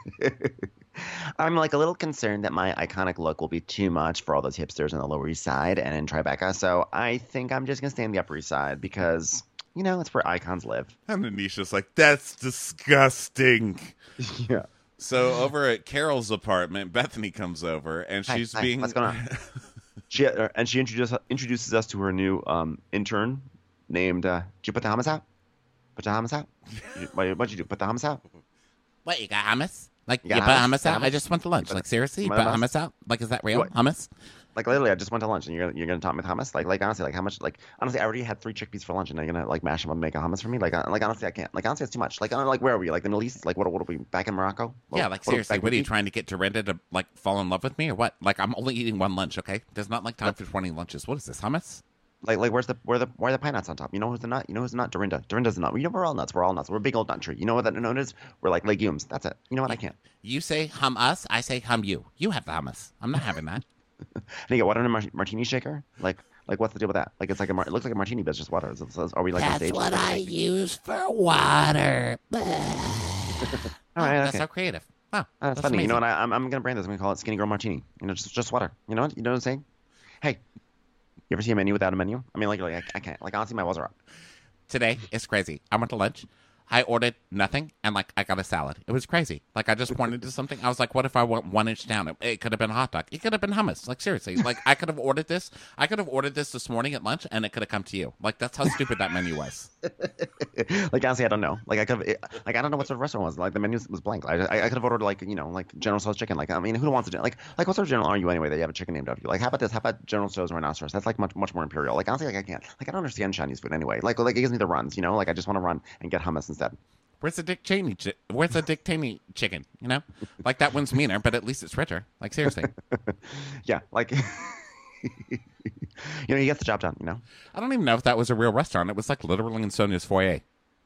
I'm like a little concerned that my iconic look will be too much for all those hipsters on the Lower East Side and in Tribeca. So I think I'm just gonna stay on the Upper East Side because, you know, it's where icons live. And Anisha's like, that's disgusting. Yeah. So over at Carol's apartment, Bethany comes over, and Hi, she's hi, being... what's going on? She uh, and she introduces introduces us to her new um, intern named. Uh, did you put the hummus out? Put the hummus out. You- what what'd you do? Put the hummus out? What, you got hummus? Like, You you, got put hummus? hummus out? Hummus? I just went to lunch. put- Like, seriously? You you put put hummus? hummus out? Like, is that real? What? Hummus? Like literally, I just went to lunch, and you're you're gonna top me with hummus. Like like honestly, like how much? Like honestly, I already had three chickpeas for lunch, and now you're gonna like mash them up and make a hummus for me. Like uh, like honestly, I can't. Like honestly, it's too much. Like uh, like where are we? Like the Middle East? Like what what are we back in Morocco? What, Yeah, like what are we seriously, back what are you in- trying to get Dorinda to like fall in love with me or what? Like I'm only eating one lunch, okay? There's not like time for twenty lunches. What is this, hummus? Like like where's the where the where are the pine nuts on top? You know who's the nut? You know who's the nut? Dorinda. Dorinda's the nut. You know we're all nuts. We're all nuts. We're a big old nut tree. You know what that note is? We're like legumes. That's it. You know what? I can't. You say hum us, I say hum you. You have the hummus. I'm not having that. And you get water in a mar- martini shaker? Like like what's the deal with that? Like it's like a mar- it looks like a martini, but it's just water. Is it- is- are we like on That's stage? what I use for water. All right. That's Okay. so creative. Wow, Uh, that's, that's funny. You know amazing. what? I, I'm, I'm gonna brand this. I'm gonna call it Skinny Girl Martini. You know, just just water. You know what? You know what I'm saying? Hey, you ever see a menu without a menu? I mean, like, like I, I can't. Like honestly, my walls are up. Today is crazy. I went to lunch. I ordered nothing, and like I got a salad. It was crazy. Like I just pointed to something. I was like, "What if I went one inch down? It, it could have been a hot dog. It could have been hummus. Like seriously, like I could have ordered this. I could have ordered this this morning at lunch, and it could have come to you. Like that's how stupid that menu was. Like honestly, I don't know. Like I could have. Like I don't know what sort of restaurant it was. Like the menu was blank. I, I, I could have ordered like you know like General Tso's chicken. Like I mean, who wants to do like like what sort of general are you anyway? That you have a chicken named after you. Like how about this? How about General Tso's rhinoceros? That's like much much more imperial. Like honestly, like I can't. Like I don't understand Chinese food anyway. Like like it gives me the runs. You know. Like I just want to run and get hummus instead. Where's the Dick Cheney? Chi- Where's the Dick Cheney chicken? You know, like that one's meaner, but at least it's richer. Like seriously, Yeah. Like. You know, he gets the job done. You know. I don't even know if that was a real restaurant. It was like literally in Sonia's foyer.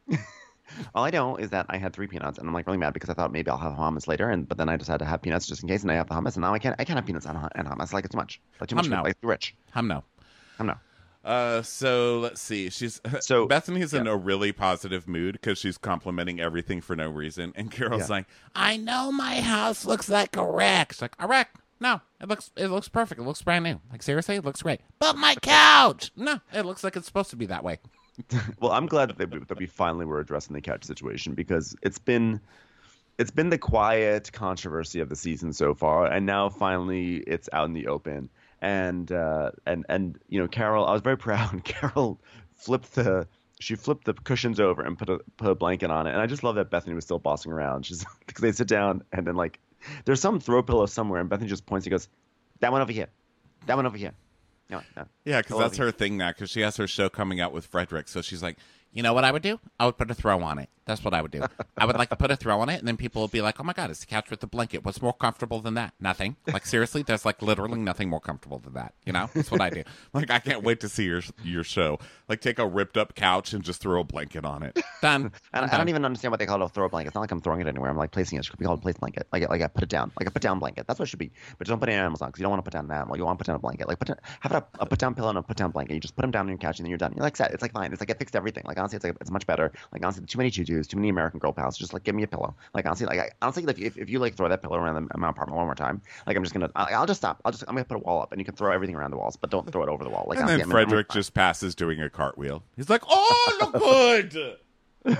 All I know is that I had three peanuts, and I'm like really mad because I thought maybe I'll have hummus later, and but then I decided to have peanuts just in case, and I have the hummus, and now I can't I can't have peanuts and, hu- and hummus. Like it's too much. Like too much. Hum no. Like too rich. Hum no. I'm no. Uh, so let's see. She's So- Bethany's in yeah. a really positive mood because she's complimenting everything for no reason, and Carol's Yeah. like, I know my house looks like a wreck. It's like a wreck. No, it looks it looks perfect. It looks brand new. Like seriously, it looks great. But my couch. No, it looks like it's supposed to be that way. Well, I'm glad that, they, that we finally were addressing the couch situation because it's been it's been the quiet controversy of the season so far, and now finally it's out in the open. And uh, and and you know, Carol, I was very proud. Carol flipped the she flipped the cushions over and put a put a blanket on it, and I just love that Bethany was still bossing around. She's because they sit down and then like there's some throw pillow somewhere, and Bethany just points and goes, "That one over here, that one over here." No, no. yeah, because I love that's you. her thing now. Because she has her show coming out with Frederick, so she's like, You know what I would do? I would put a throw on it. That's what I would do. I would like to put a throw on it, and then people would be like, "Oh my god, it's the couch with the blanket. What's more comfortable than that? Nothing." Like seriously, there's like literally nothing more comfortable than that. You know, that's what I do. like, I can't wait to see your your show. Like, take a ripped up couch and just throw a blanket on it. Done. I, I'm I done. don't even understand what they call it a throw blanket. It's not like I'm throwing it anywhere. I'm like placing it. It should be called a place blanket. Like, like I put it down. Like a put down blanket. That's what it should be. But don't put any animals on because you don't want to put down an animal. You want to put down a blanket. Like put down, have it a, a put down pillow and a put down blanket. You just put them down on your couch and then you're done. You're like set. It's like fine. It's like it fixed everything. Like honestly, it's like it's much better. Like honestly, too many tutus, too many American Girl pals. Just like give me a pillow. Like honestly, like I, honestly, like if, if you like throw that pillow around the, my apartment one more time, like I'm just gonna, I, I'll just stop. I'll just I'm gonna put a wall up and you can throw everything around the walls, but don't throw it over the wall. Like And honestly, then I mean, I'm- Frederick just passes doing a cartwheel. He's like, "Oh, look good."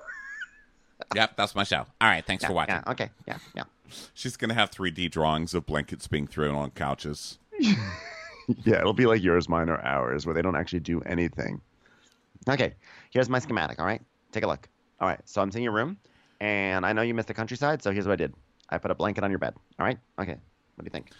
Yep, that's my show. All right, thanks yeah, for watching. yeah, okay, yeah, yeah. She's gonna have three D drawings of blankets being thrown on couches. Yeah, it'll be like yours, mine, or ours, where they don't actually do anything. Okay, here's my schematic, all right? Take a look. All right, so I'm in your room, and I know you missed the countryside, so here's what I did. I put a blanket on your bed, all right? Okay, what do you think?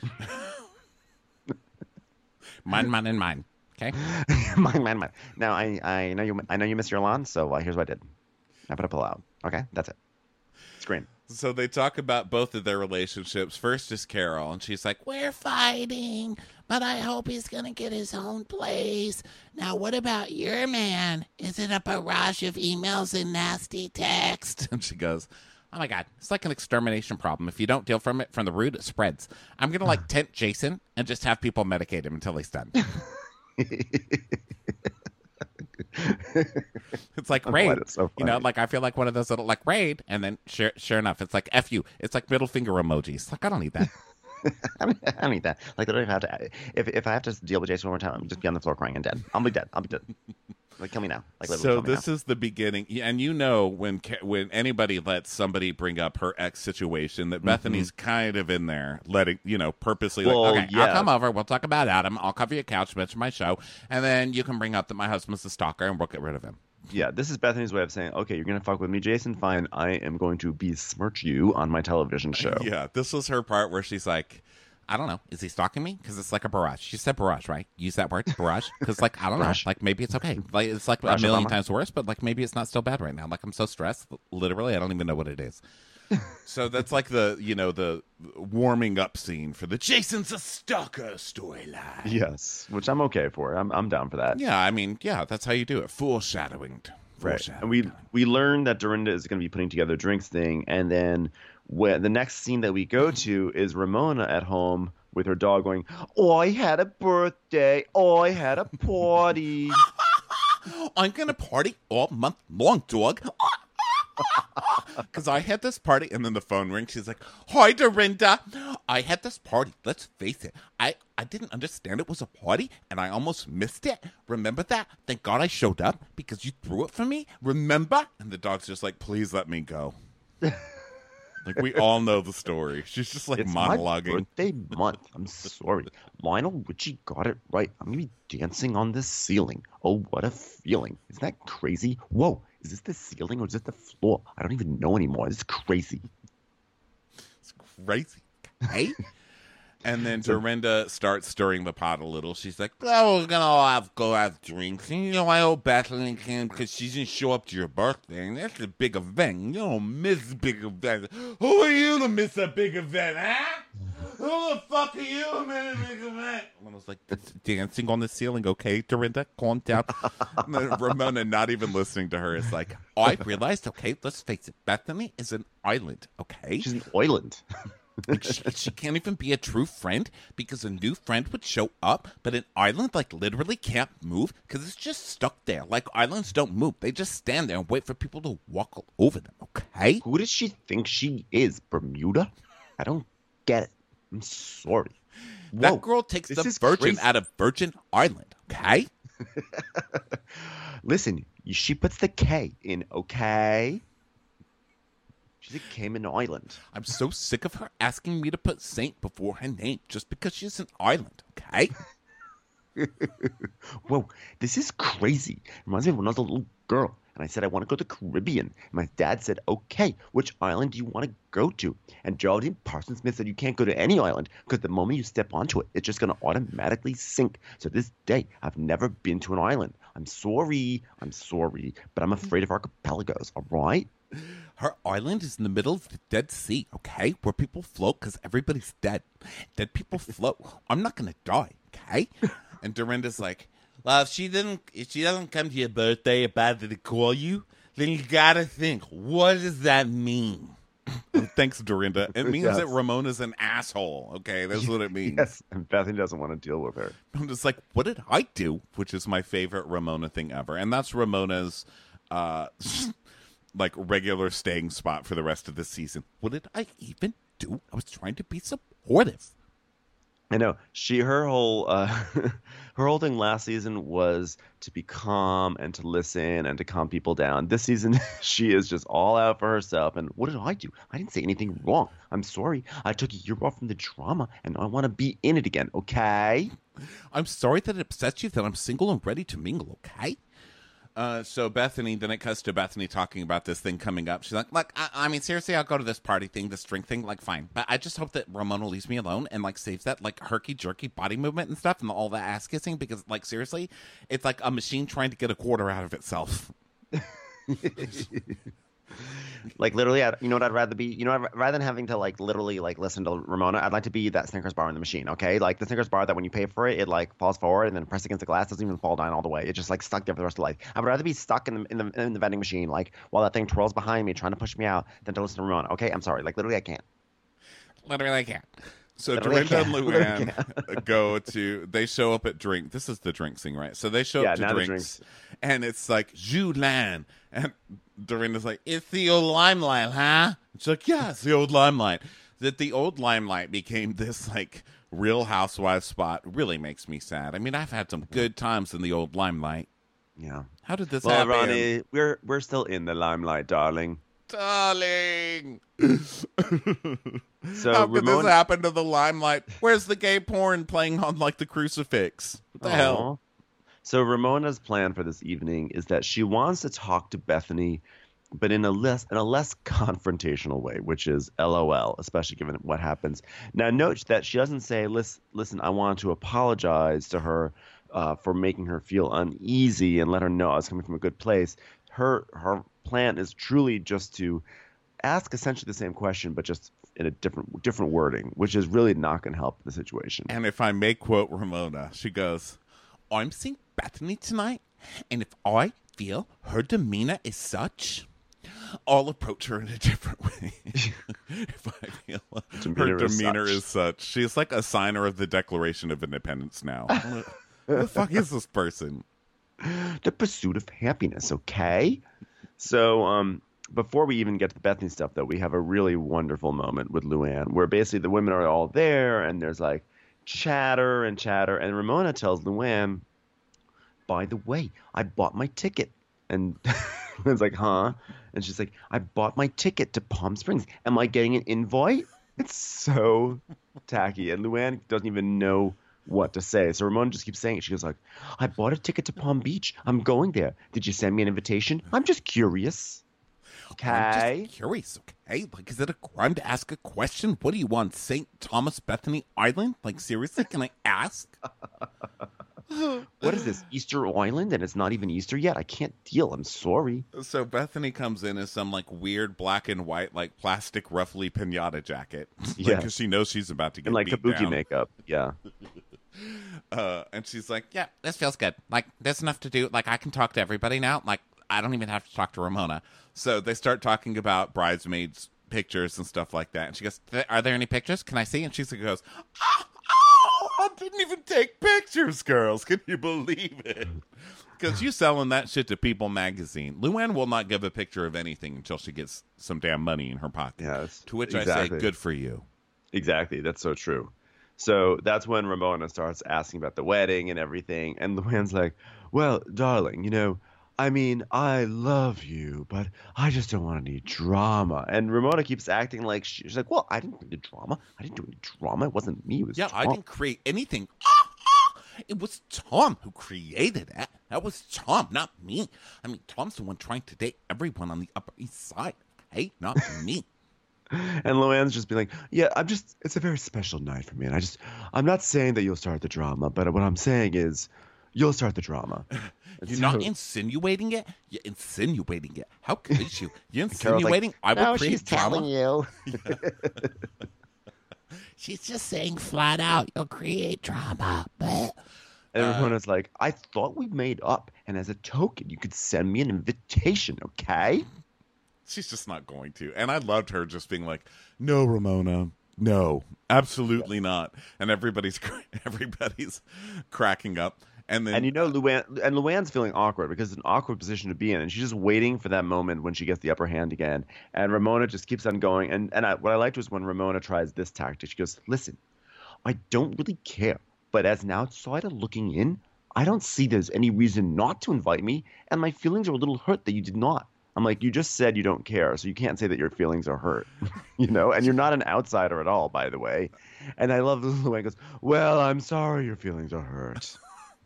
Mine, mine, and mine. Okay. mine, mine, mine. Now, I, I know you I know you missed your lawn, so uh, here's what I did. I put a pillow out, okay? That's it. Scream. So they talk about both of their relationships. First is Carol, and she's like, We're fighting, but I hope he's going to get his own place. Now, what about your man? Is it a barrage of emails and nasty text? and she goes, Oh my God, it's like an extermination problem. If you don't deal from it from the root, it spreads. I'm going to like tent Jason and just have people medicate him until he's done. It's like I'm raid. glad it's so You know, funny. like I feel like one of those little like raid, and then sure, sure enough, it's like F you. It's like middle finger emojis. Like I don't need that. I don't, I don't need that. Like, literally, if I have to, if, if I have to deal with Jason one more time, I'm just be on the floor crying and dead. I'll be dead. I'll be dead. Like, kill me now. Like, literally, so kill me this now. is the beginning, yeah, and you know when Ca- when anybody lets somebody bring up her ex situation, that Bethany's kind of in there, letting you know, purposely Well, like, Okay, yeah. I'll come over. We'll talk about Adam. I'll cover your couch, mention my show, and then you can bring up that my husband's a stalker, and we'll get rid of him. Yeah, this is Bethany's way of saying, okay, you're gonna fuck with me, Jason. Fine, I am going to besmirch you on my television show. yeah, this was her part where she's like, I don't know. Is he stalking me? Because it's like a barrage. She said barrage, right? Use that word, barrage. Because like I don't Barrage. know. Like maybe it's okay. Like it's like Barrage a million Obama. times worse, but like maybe it's not still bad right now. Like I'm so stressed. Literally, I don't even know what it is. So that's like the you know the warming up scene for the Jason's a stalker storyline. Yes, which I'm okay for. I'm I'm down for that. Yeah, I mean, yeah, that's how you do it. Foreshadowing. Right. Foreshadowing. And we we learned that Dorinda is going to be putting together a drinks thing, and then when the next scene that we go to is Ramona at home with her dog going, "Oh, I had a birthday. Oh, I had a party." I'm gonna party all month long, dog. Because I had this party, and then the phone rings. She's like, "Hi, Dorinda. I had this party. Let's face it. I, I didn't understand it was a party, and I almost missed it. Remember that? Thank God I showed up because you threw it for me. Remember?" And the dog's just like, "Please let me go." Like, we all know the story. She's just like It's monologuing. my birthday month. I'm sorry. Lionel Richie got it right. I'm going to be dancing on the ceiling. Oh, what a feeling. Isn't that crazy? Whoa. Is this the ceiling or is it the floor? I don't even know anymore. This is crazy. It's crazy. Hey? And then Dorinda starts stirring the pot a little. She's like, "Oh, we're gonna all have go have drinks. And you know, I owe Bethany came because she didn't show up to your birthday, and that's a big event. You don't miss big events. Who are you to miss a big event, huh? Who the fuck are you to miss a big event?" And I was like, dancing on the ceiling, okay, Dorinda, calm down. And then Ramona, not even listening to her, is like, "Oh, I realized, okay, let's face it, Bethany is an island, okay? She's an island. Like, she, she can't even be a true friend because a new friend would show up, but an island like literally can't move because it's just stuck there. Like islands don't move; they just stand there and wait for people to walk over them. Okay? Who does she think she is? Bermuda? I don't get it. I'm sorry. Whoa, That girl takes this the is Virgin crazy. out of Virgin Island. Okay? Listen, she puts the K in, okay? She's a Cayman Island. I'm so sick of her asking me to put Saint before her name just because she's an island. Okay? Whoa, this is crazy. Reminds me of when I was a little girl and I said I want to go to the Caribbean. And my dad said, "Okay, which island do you want to go to?" And Geraldine Parsons Smith said you can't go to any island because the moment you step onto it, it's just going to automatically sink. So this day, I've never been to an island. I'm sorry. I'm sorry, but I'm afraid of archipelagos, all right? Her island is in the middle of the Dead Sea, okay? Where people float because everybody's dead. Dead people float. I'm not going to die, okay? And Dorinda's like, "Well, if she didn't, if she doesn't come to your birthday about to call you, then you gotta think, what does that mean?" Thanks, Dorinda. It means Yes. that Ramona's an asshole. Okay, that's what it means. Yes, and Bethany doesn't want to deal with her. I'm just like, what did I do? Which is my favorite Ramona thing ever, and that's Ramona's, uh, like regular staying spot for the rest of the season. What did I even do? I was trying to be supportive. I know she her whole uh, her whole thing last season was to be calm and to listen and to calm people down. This season she is just all out for herself. And what did I do? I didn't say anything wrong. I'm sorry. I took a year off from the drama and I want to be in it again. Okay. I'm sorry that it upsets you that I'm single and ready to mingle, okay? Uh, so Bethany, then it cuts to Bethany talking about this thing coming up. She's like, "Look, I, I mean, seriously, I'll go to this party thing, this drink thing, like, fine. But I just hope that Ramona leaves me alone and, like, saves that, like, herky-jerky body movement and stuff and all that ass-kissing because, like, seriously, it's like a machine trying to get a quarter out of itself." Like literally, I'd, you know what I'd rather be? You know, I'd, rather than having to like literally like listen to Ramona, I'd like to be that Snickers bar in the machine. Okay, like the Snickers bar that when you pay for it, it like falls forward and then pressed against the glass doesn't even fall down all the way. It's just like stuck there for the rest of life. I would rather be stuck in the in the in the vending machine like while that thing twirls behind me trying to push me out than to listen to Ramona. Okay, I'm sorry. Like literally, I can't. Literally, I can't. So Literally Dorinda and can't. Literally Luann go to, they show up at drink. This is the drink scene, right? So they show Yeah, up to now the drinks, drinks. and it's like, "Julan." And Dorinda's like, "It's the old Limelight, huh?" She's like, "Yeah, it's the old Limelight." That the old Limelight became this, like, Real Housewives spot really makes me sad. I mean, I've had some good times in the old Limelight. Yeah. How did this Well, happen? Ronnie, we're we're still in the limelight, darling. Darling. So How could Ramona, this happen to the Limelight? Where's the gay porn playing on, like, the crucifix? What the hell? Aw. So Ramona's plan for this evening is that she wants to talk to Bethany but in a less in a less confrontational way, which is LOL, especially given what happens. Now, note that she doesn't say, "Listen, listen, I want to apologize to her uh, for making her feel uneasy and let her know I was coming from a good place." Her her plan is truly just to ask essentially the same question, but just in a different different wording, which is really not going to help the situation. And if I may quote Ramona, she goes, I'm seeing Bethany tonight, and if I feel her demeanor is such, I'll approach her in a different way. if I feel Demeanor her is demeanor such. is such. She's like a signer of the Declaration of Independence now. Who the fuck is this person? The pursuit of happiness, okay? So, um, before we even get to the Bethany stuff, though, we have a really wonderful moment with Luann where basically the women are all there and there's like chatter and chatter. And Ramona tells Luann, by the way, I bought my ticket. And Luann's like, huh? And she's like, I bought my ticket to Palm Springs. Am I getting an invite? It's so tacky. And Luann doesn't even know what to say. So Ramona just keeps saying it. She goes like, I bought a ticket to Palm Beach. I'm going there. Did you send me an invitation? I'm just curious. I'm Okay. just curious, okay? Like, is it a crime to ask a question? What do you want, Saint Thomas Bethany Island? Like, seriously, can I ask? What is this, Easter Island? And it's not even Easter yet? I can't deal. I'm sorry. So Bethany comes in as some like weird black and white, like plastic ruffly pinata jacket. Like, Yes. because she knows she's about to get And like beat kabuki down. makeup. Yeah. Uh, and she's like, Yeah, this feels good. Like, there's enough to do. Like, I can talk to everybody now. Like, I don't even have to talk to Ramona. so they start talking about bridesmaids pictures and stuff like that. And she goes, Th- Are there any pictures? Can I see? And she's she goes, oh, oh, I didn't even take pictures, girls. Can you believe it? Because you selling that shit to People magazine. Luann will not give a picture of anything until she gets some damn money in her pocket. Yes. To which I Exactly. say, good for you. Exactly. That's so true. So that's when Ramona starts asking about the wedding and everything. And Luann's like, well, darling, you know, I mean, I love you, but I just don't want any drama. And Ramona keeps acting like she- she's like, well, I didn't do the drama. I didn't do any drama. It wasn't me. It was Yeah, I Tom." didn't create anything. Ah, ah! It was Tom who created it. That was Tom, not me. I mean, Tom's the one trying to date everyone on the Upper East Side. Hey, not me. And Luann's just being like, yeah, I'm just, it's a very special night for me. And I just, I'm not saying that you'll start the drama, but what I'm saying is you'll start the drama. And You're so- not insinuating it. You're insinuating it. How could you? You're Carol's like, insinuating I will "No, create she's telling drama. you. She's just saying flat out, you'll create drama. But And Uh, Ramona's like, I thought we made up. And as a token, you could send me an invitation, okay? She's just not going to. And I loved her just being like, no, Ramona, no, absolutely not. And everybody's everybody's cracking up. And then And you know, Luann, and Luann's feeling awkward because it's an awkward position to be in. And she's just waiting for that moment when she gets the upper hand again. And Ramona just keeps on going. And, and I, what I liked was when Ramona tries this tactic. She goes, listen, I don't really care. But as an outsider looking in, I don't see there's any reason not to invite me. And my feelings are a little hurt that you did not. I'm like, you just said you don't care, so you can't say that your feelings are hurt, you know? And you're not an outsider at all, by the way. And I love the way it goes, well, I'm sorry your feelings are hurt.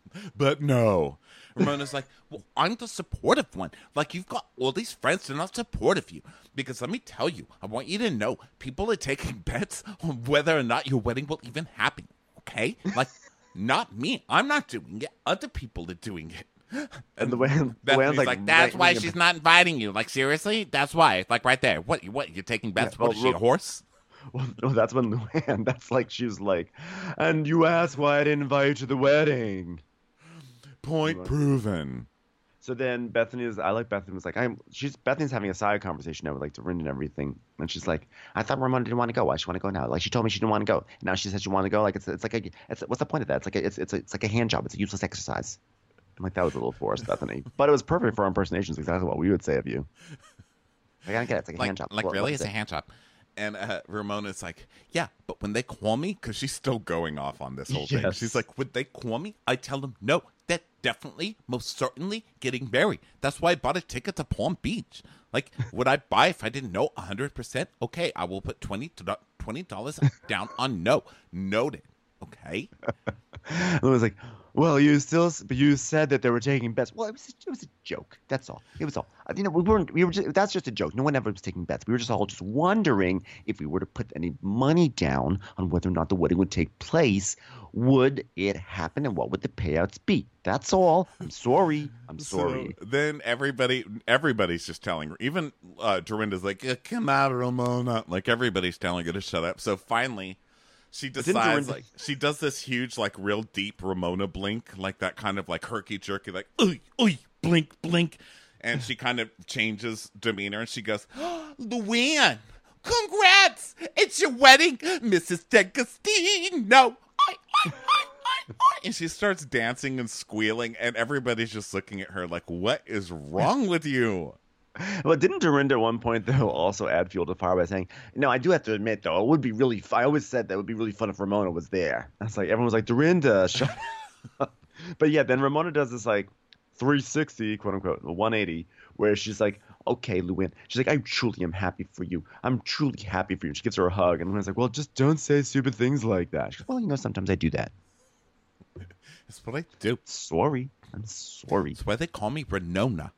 but no. Ramona's like, well, I'm the supportive one. Like, you've got all these friends that are not supportive of you. Because let me tell you, I want you to know, people are taking bets on whether or not your wedding will even happen. Okay? Like, not me. I'm not doing it. Other people are doing it. And the way Bethany's Luann's like, like, that's why making a- she's not inviting you. Like, seriously? That's why. It's like right there. What? What? You're taking bets? Yeah, what is well, she, a horse? Well, no, that's when Luann, that's like, she was like, and you asked why I didn't invite you to the wedding. Point proven. So then Bethany is, I like Bethany was like, I'm, she's, Bethany's having a side conversation now with like Dorinda and everything. And she's like, I thought Ramona didn't want to go. Why does she want to go now? Like, she told me she didn't want to go. And now she said she wanted to go. Like, it's, it's like a, it's, what's the point of that? It's like a, it's, it's, a, it's like a hand job. It's a useless exercise. I'm like, that was a little forced, Bethany. But it was perfect for impersonations, exactly what we would say of you. Like, I don't get it. It's like a Like, hand job. like What- really? what It's is a it? hand job. And uh, Ramona's like, yeah, but when they call me, because she's still going off on this whole thing. Yes. She's like, Would they call me? I tell them, no, they're definitely, most certainly getting married. That's why I bought a ticket to Palm Beach. Like, would I buy if I didn't know one hundred percent? Okay, I will put twenty dollars down on no. Noted. Okay? And I was like, Well, you still, s- but you said that they were taking bets. Well, it was, it was a joke. That's all. It was all. Uh, You know, we weren't. We were. Just, that's just a joke. No one ever was taking bets. We were just all just wondering if we were to put any money down on whether or not the wedding would take place, would it happen, and what would the payouts be? That's all. I'm sorry. I'm sorry. So then everybody, everybody's just telling her. Even uh, Dorinda's like, "Uh, "Come out, Ramona!" Like everybody's telling her to shut up. So finally, she didn't decides, Dorinda- like, she does this huge, like, real deep Ramona blink, like that kind of like herky jerky, like, "Oy, oy, blink, blink," and she kind of changes demeanor, and she goes, oh, "Luann, congrats! It's your wedding, Missus D'Agostino." Oy, oy, oy, oy, oy. And she starts dancing and squealing, and everybody's just looking at her like, "What is wrong with you?" Well, didn't Dorinda at one point though also add fuel to the fire by saying, "No, I do have to admit though, it would be really. Fun. I always said that it would be really fun if Ramona was there." That's like everyone was like, "Dorinda, shut up." But yeah, then Ramona does this like three sixty, quote unquote, one eighty, where she's like, "Okay, Luann," she's like, "I truly am happy for you. I'm truly happy for you." She gives her a hug, and Luann's like, "Well, just don't say stupid things like that." She goes, "Well, you know, sometimes I do that." That's what I do. Sorry, I'm sorry. That's why they call me Renona.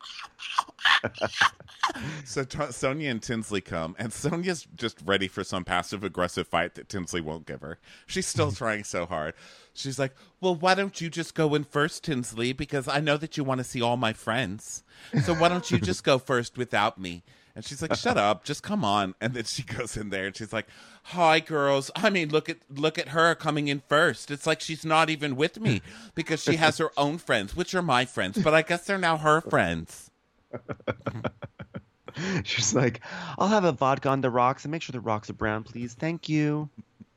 So T- Sonia and Tinsley come, and Sonia's just ready for some passive-aggressive fight that Tinsley won't give her. She's still trying so hard. She's like, "Well, why don't you just go in first, Tinsley? Because I know that you want to see all my friends. So why don't you just go first without me?" And she's like, "Shut up, just come on." And then she goes in there, and she's like, "Hi, girls. I mean, look at look at her coming in first. It's like she's not even with me because she has her own friends, which are my friends. But I guess they're now her friends." She's like, "I'll have a vodka on the rocks and make sure the rocks are brown, please. Thank you."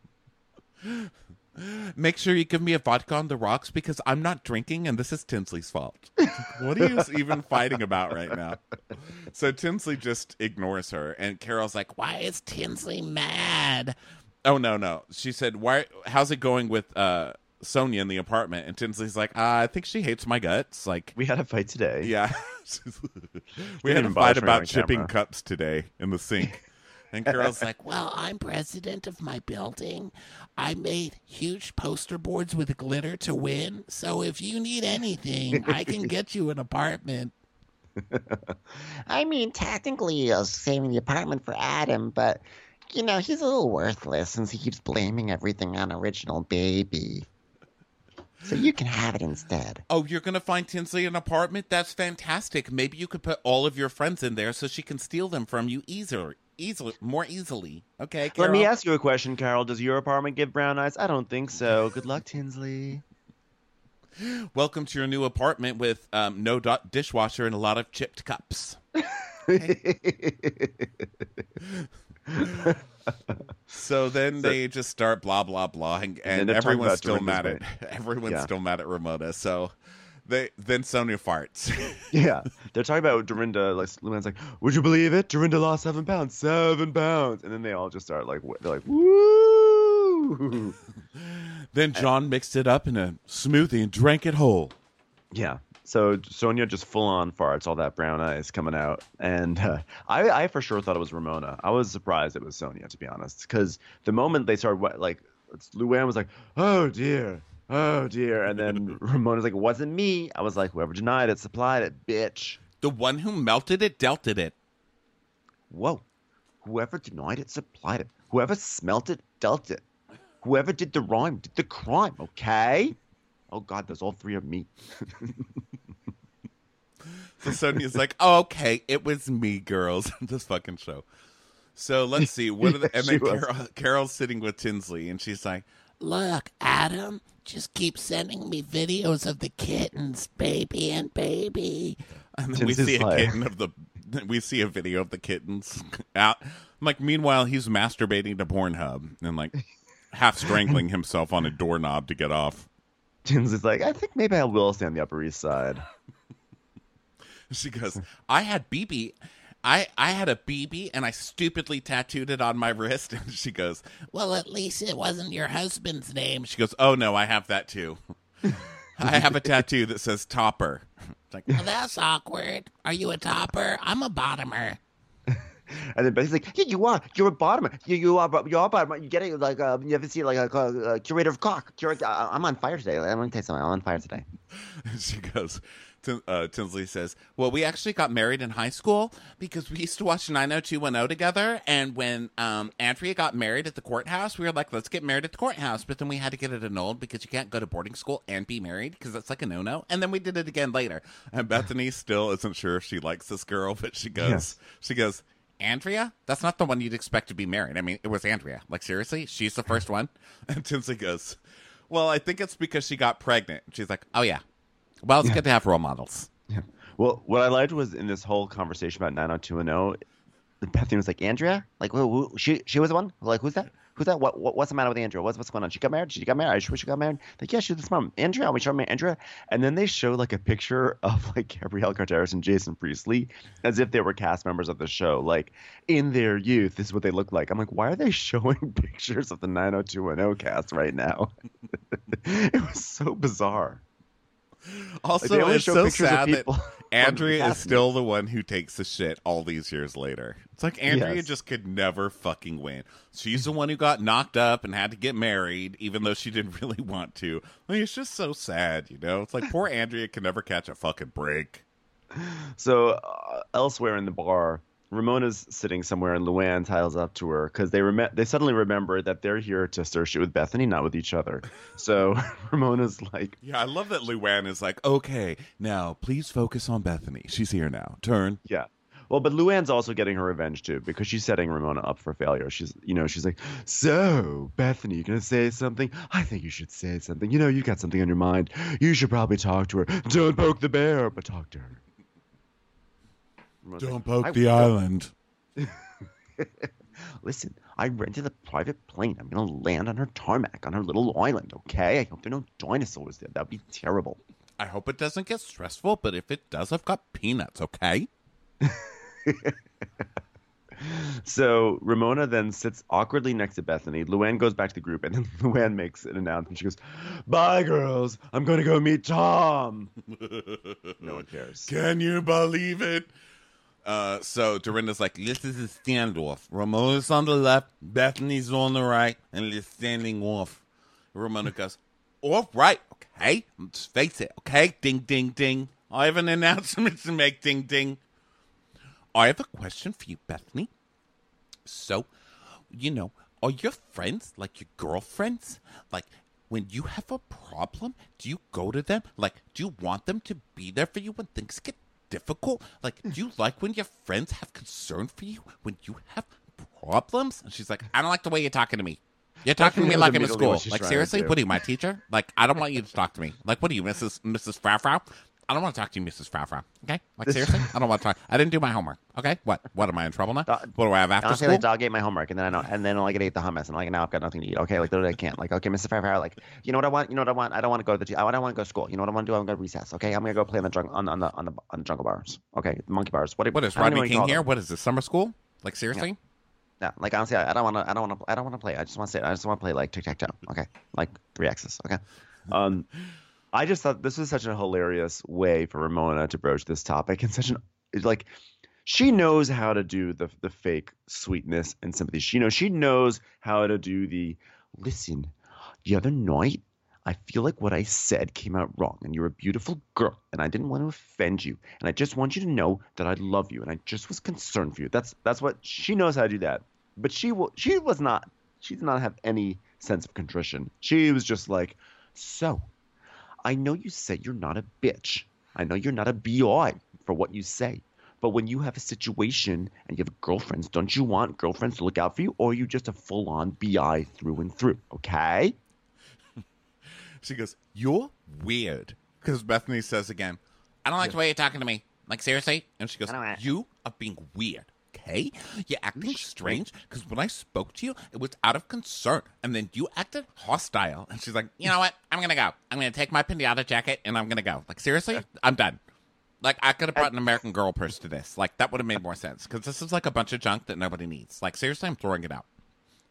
Make sure you give me a vodka on the rocks because I'm not drinking and this is Tinsley's fault. What are you even fighting about right now? So Tinsley just ignores her, and Carol's like, "Why is Tinsley mad?" Oh, no, no. She said, "Why? How's it going with uh, Sonia in the apartment?" And Tinsley's like, uh, "I think she hates my guts." Like, We had a fight today. yeah. We Didn't had a even fight bother about on chipping camera. cups today in the sink. And Carol's like, Well, I'm president of my building. I made huge poster boards with glitter to win. So if you need anything, I can get you an apartment. I mean, technically, you're saving the apartment for Adam, but, you know, he's a little worthless since he keeps blaming everything on Original Baby. So you can have it instead. "Oh, you're going to find Tinsley an apartment? That's fantastic. Maybe you could put all of your friends in there so she can steal them from you easier, easily, more easily." Okay, Carol? Let me ask you a question, Carol. Does your apartment give brown eyes? I don't think so. Good luck, Tinsley. Welcome to your new apartment with um, no do- dishwasher and a lot of chipped cups. So then they just start blah blah blah, and, then and they're talking everyone's about still Dorinda's mad at weight. everyone's Yeah. still mad at Ramona. So they then Sonia farts. Yeah, they're talking about Dorinda. Like, Luann's like, "Would you believe it? Dorinda lost seven pounds. Seven pounds." And then they all just start like, w- they're like, "Woo!" Then John mixed it up in a smoothie and drank it whole. Yeah. So Sonia just full on farts, all that brown eyes coming out, and uh, I, I for sure thought it was Ramona. I was surprised it was Sonia, to be honest, because the moment they started, what, like, Luann was like, "Oh dear, oh dear," and then Ramona's like, "It wasn't me." I was like, "Whoever denied it, supplied it, bitch." The one who melted it, dealt it. Whoa. Whoever denied it, supplied it. Whoever smelt it, dealt it. Whoever did the rhyme, did the crime, okay? Oh, God, there's all three of me. So Sonia's like, "Oh, okay, it was me, girls." This fucking show. So let's see. What are the, and then She was. Carol, Carol's sitting with Tinsley, and she's like, Look, Adam, just keep sending me videos of the kittens, baby and baby. and then we Tinsley's see a like- kitten of the, we see a video of the kittens out. I'm like, meanwhile, he's masturbating to Pornhub and like half strangling himself on a doorknob to get off. Tinsley's like, "I think maybe I will stay on the Upper East Side." She goes, "I had B B. I, I had a B B and I stupidly tattooed it on my wrist." And she goes, Well, at least it wasn't your husband's name. she goes, "Oh no, I have that too. I have a tattoo that says Topper." It's like, Well, that's awkward. Are you a topper? I'm a bottomer. And then Bethany's like, yeah, you are. You're a bottom. You you are. You're a bottom. You get it? Like uh, you ever see like a, a, a curator of cock? Curator, uh, I'm on fire today. I'm gonna tell you something. I'm on fire today. She goes, Tin- uh, Tinsley says, well, we actually got married in high school because we used to watch nine oh two one oh together. And when um, Andrea got married at the courthouse, we were like, let's get married at the courthouse. But then we had to get it annulled because you can't go to boarding school and be married because that's like a no-no. And then we did it again later. And Bethany still isn't sure if she likes this girl, but she goes, Yes. she goes, Andrea? That's not the one you'd expect to be married. I mean, it was Andrea. Like, seriously? She's the first one? And Tinsley goes, well, I think it's because she got pregnant. And she's like, oh, yeah. Well, it's Yeah. good to have role models. Yeah. Well, what I liked was in this whole conversation about nine oh two one oh, Bethany was like, Andrea? Like, who, who, she she was the one? Like, who's that? Who's that? What, what What's the matter with Andrea? What's what's going on? She got married? She got married? Are you sure she got married? Like, yeah, she's this mom. Andrea? We show me Andrea. And then they show like a picture of like Gabrielle Carteris and Jason Priestley as if they were cast members of the show. Like, in their youth, this is what they look like. I'm like, why are they showing pictures of the nine oh two one oh cast right now? It was so bizarre. Also, Like, they only it's show so pictures of sad that people from Andrea is cast still the one who takes the shit all these years later. It's like Andrea Yes. just could never fucking win. She's the one who got knocked up and had to get married, even though she didn't really want to. I mean, it's just so sad, you know? It's like poor Andrea can never catch a fucking break. So uh, elsewhere in the bar, Ramona's sitting somewhere, and Luann tiles up to her because they rem- they suddenly remember that they're here to stir shit with Bethany, not with each other. So Ramona's like, Yeah, I love that Luann is like, okay, now please focus on Bethany. She's here now. Turn. yeah. Well, but Luann's also getting her revenge too because she's setting Ramona up for failure. She's, you know, she's like, so Bethany, you gonna say something? I think you should say something. You know, you got something on your mind. You should probably talk to her. Don't poke the bear, but talk to her. Ramona's Don't like, poke "I the will." island. Listen, I rented a private plane. I'm going to land on her tarmac on her little island, okay? I hope there are no dinosaurs there. That would be terrible. I hope it doesn't get stressful, but if it does, I've got peanuts, okay? So Ramona then sits awkwardly next to Bethany. Luann goes back to the group, and then Luann makes an announcement. She goes, bye, girls. I'm going to go meet Tom. No one cares. Can you believe it? Uh, so Dorinda's like, this is a standoff. Ramona's on the left, Bethany's on the right, and they're standing off. Ramona goes, all right, okay, let's face it, okay? Ding, ding, ding. I have an announcement to make, ding, ding. I have a question for you, Bethany. So, you know, are your friends like your girlfriends? Like, when you have a problem, do you go to them? Like, do you want them to be there for you when things get difficult? Like, do you like when your friends have concern for you when you have problems? And she's like, I don't like the way you're talking to me. You're talking to me knows like I'm in immediately school. what she's Like, trying to seriously? do. What are you, my teacher? Like, I don't want you to talk to me. Like, what are you, Missus Missus Frau Frau? I don't want to talk to you, Missus Frau Frau. Okay? Like, seriously? I don't want to talk. I didn't do my homework. Okay? What? What, am I in trouble now? Dog- What do I have after Honestly, school? like, dog ate my homework, and then I know, and then I get to eat the hummus, and like now I've got nothing to eat. Okay, like literally I can't. Like, okay, Mister Firepower, like, you know what I want? You know what I want? I don't want to go to the. I don't want to go to school. You know what I want to do? I'm going to recess. Okay, I'm going to go play on the jungle on, on the on the on the jungle bars. Okay, the monkey bars. What? What is I don't know Rodney what you King call here? them. What is this, summer school? Like, seriously? Yeah, like honestly, I I don't want to. I don't want to. I don't want to play. I just want to sit. I just want to play like tic tac toe. Okay, like three X's. Okay. Um, I just thought this was such a hilarious way for Ramona to broach this topic, and such an it's like she knows how to do the the fake sweetness and sympathy. She knows she knows how to do the listen. The other night, I feel like what I said came out wrong, and you're a beautiful girl, and I didn't want to offend you, and I just want you to know that I love you, and I just was concerned for you. That's that's what she knows how to do that. But she will. She was not. She did not have any sense of contrition. She was just like, so. I know you say you're not a bitch. I know you're not a B I for what you say. But when you have a situation and you have girlfriends, don't you want girlfriends to look out for you, or are you just a full-on B I through and through? Okay. She goes, you're weird. Because Bethany says again, I don't like the way you're talking to me. Like, seriously? And she goes, I don't want- you are being weird. Okay? You're acting strange because when I spoke to you, it was out of concern. And then you acted hostile. And she's like, you know what? I'm going to go. I'm going to take my pinata jacket and I'm going to go. Like, seriously? I'm done. Like, I could have brought an American Girl purse to this. Like, that would have made more sense. Because this is like a bunch of junk that nobody needs. Like, seriously? I'm throwing it out.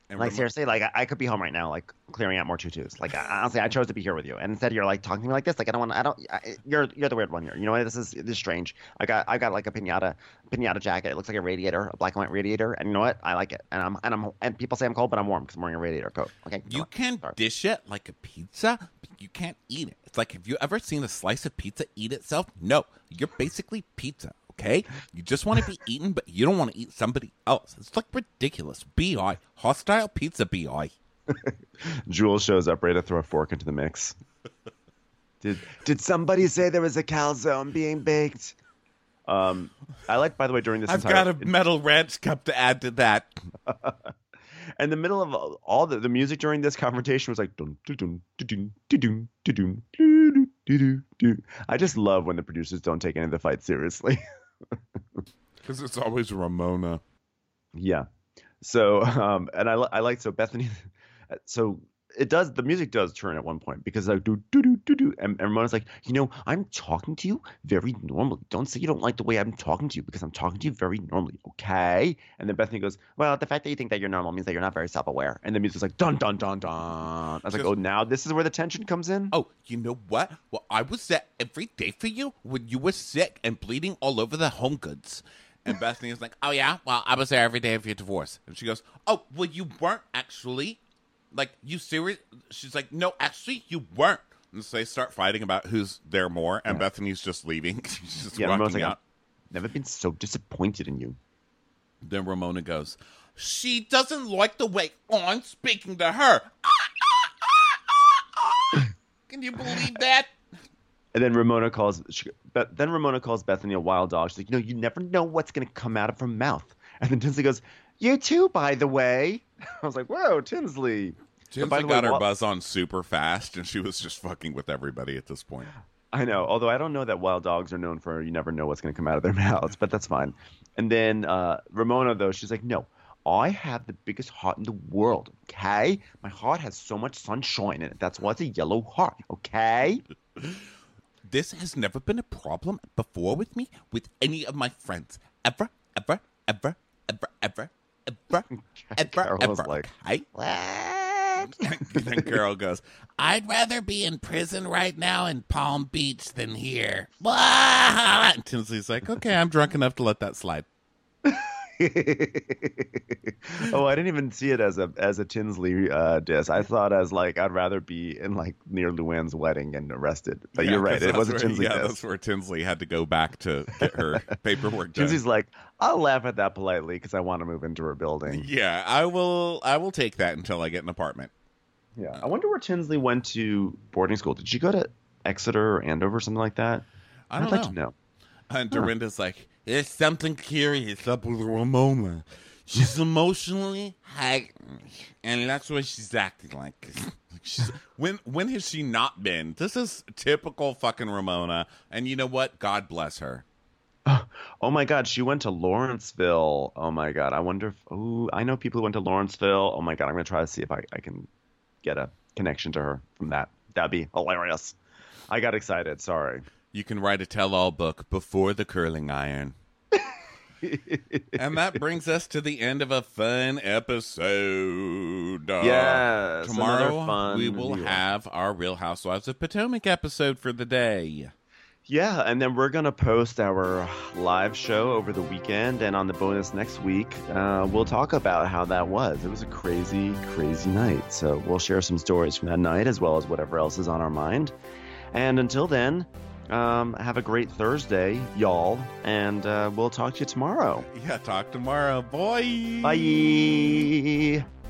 And Like Ramo- seriously, like I, I could be home right now, like clearing out more tutus. Like I, honestly, I chose to be here with you, and instead you're like talking to me like this. Like I don't want, I don't. I, you're you're the weird one here. You know what? This is this is strange. I got I got like a pinata pinata jacket. It looks like a radiator, a black and white radiator. And you know what? I like it. And I'm and I'm and people say I'm cold, but I'm warm because I'm wearing a radiator coat. Okay. come You on. can Sorry. dish it like a pizza, but you can't eat it. It's like, have you ever seen a slice of pizza eat itself? No, you're basically pizza, okay? You just want to be eaten, but you don't want to eat somebody else. It's like ridiculous. B I. Hostile pizza B I. Jules shows up ready to throw a fork into the mix. Did did somebody say there was a calzone being baked? Um, I like, by the way, during this I've entire got a metal ranch cup to add to that. in the middle of all- all the, the music during this confrontation was like dun dun dun dun dun dun dun dun dun dun dun dun. I just love when the producers don't take any of the fight seriously. Because it's always Ramona. Yeah. So, um, and I, li- I like, so Bethany, so it does, the music does turn at one point because like, do, do, do, do, do. And, and Ramona's like, you know, I'm talking to you very normally. Don't say you don't like the way I'm talking to you because I'm talking to you very normally. Okay. And then Bethany goes, well, the fact that you think that you're normal means that you're not very self-aware. And the music's like, dun, dun, dun, dun. I was like, Just- oh, now this is where the tension comes in? Oh, you know what? Well, I was there every day for you when you were sick and bleeding all over the home goods. And Bethany was like, oh, yeah? Well, I was there every day of your divorce. And she goes, oh, well, you weren't actually. Like, you serious? She's like, no, actually, you weren't. And so they start fighting about who's there more, and Bethany's just leaving. She's just Yeah, Ramona's walking like, out. I've never been so disappointed in you. Then Ramona goes, she doesn't like the way I'm speaking to her. Can you believe that? And then Ramona calls. She, but then Ramona calls Bethany a wild dog. She's like, you know, you never know what's gonna come out of her mouth. And then Tinsley goes, "You too, by the way." I was like, "Whoa, Tinsley!" Tinsley by the got way, her Wal- buzz on super fast, and she was just fucking with everybody at this point. I know. Although I don't know that wild dogs are known for you never know what's gonna come out of their mouths, but that's fine. And then uh, Ramona though, she's like, "No, I have the biggest heart in the world. Okay, my heart has so much sunshine in it. That's why it's a yellow heart. Okay." This has never been a problem before with me, with any of my friends. Ever, ever, ever, ever, ever, ever, ever, Carol was ever. like- Okay? What? Then Carol goes, I'd rather be in prison right now in Palm Beach than here. Blah! And Tinsley's like, okay, I'm drunk enough to let that slide. Oh, I didn't even see it as a as a Tinsley uh, diss. I thought as like I'd rather be in like near Luann's wedding and arrested. But Yeah, you're right, 'cause it that's was a where- Tinsley Yeah, diss. that's where Tinsley had to go back to get her paperwork done. Tinsley's like, I'll laugh at that politely because I want to move into her building. Yeah, I will. I will take that until I get an apartment. Yeah, I wonder where Tinsley went to boarding school. Did she go to Exeter or Andover or something like that? I don't I'd like know. to know. And Dorinda's like, there's something curious up with Ramona. She's emotionally heightened, and that's what she's acting like. She's, when when has she not been? This is typical fucking Ramona, and you know what? God bless her. Oh my God, she went to Lawrenceville. Oh my God, I wonder if. Oh, I know people who went to Lawrenceville. Oh my God, I'm gonna try to see if I, I can get a connection to her from that. That'd be hilarious. I got excited. Sorry. You can write a tell-all book before the curling iron. And that brings us to the end of a fun episode. Uh, Yes, another Tomorrow fun we will New York. have our Real Housewives of Potomac episode for the day. Yeah, and then we're gonna post our live show over the weekend, and on the bonus next week, uh, we'll talk about how that was. It was a crazy, crazy night. So we'll share some stories from that night as well as whatever else is on our mind. And until then, um, have a great Thursday, y'all, and uh, we'll talk to you tomorrow. Yeah, talk tomorrow. Boy. Bye.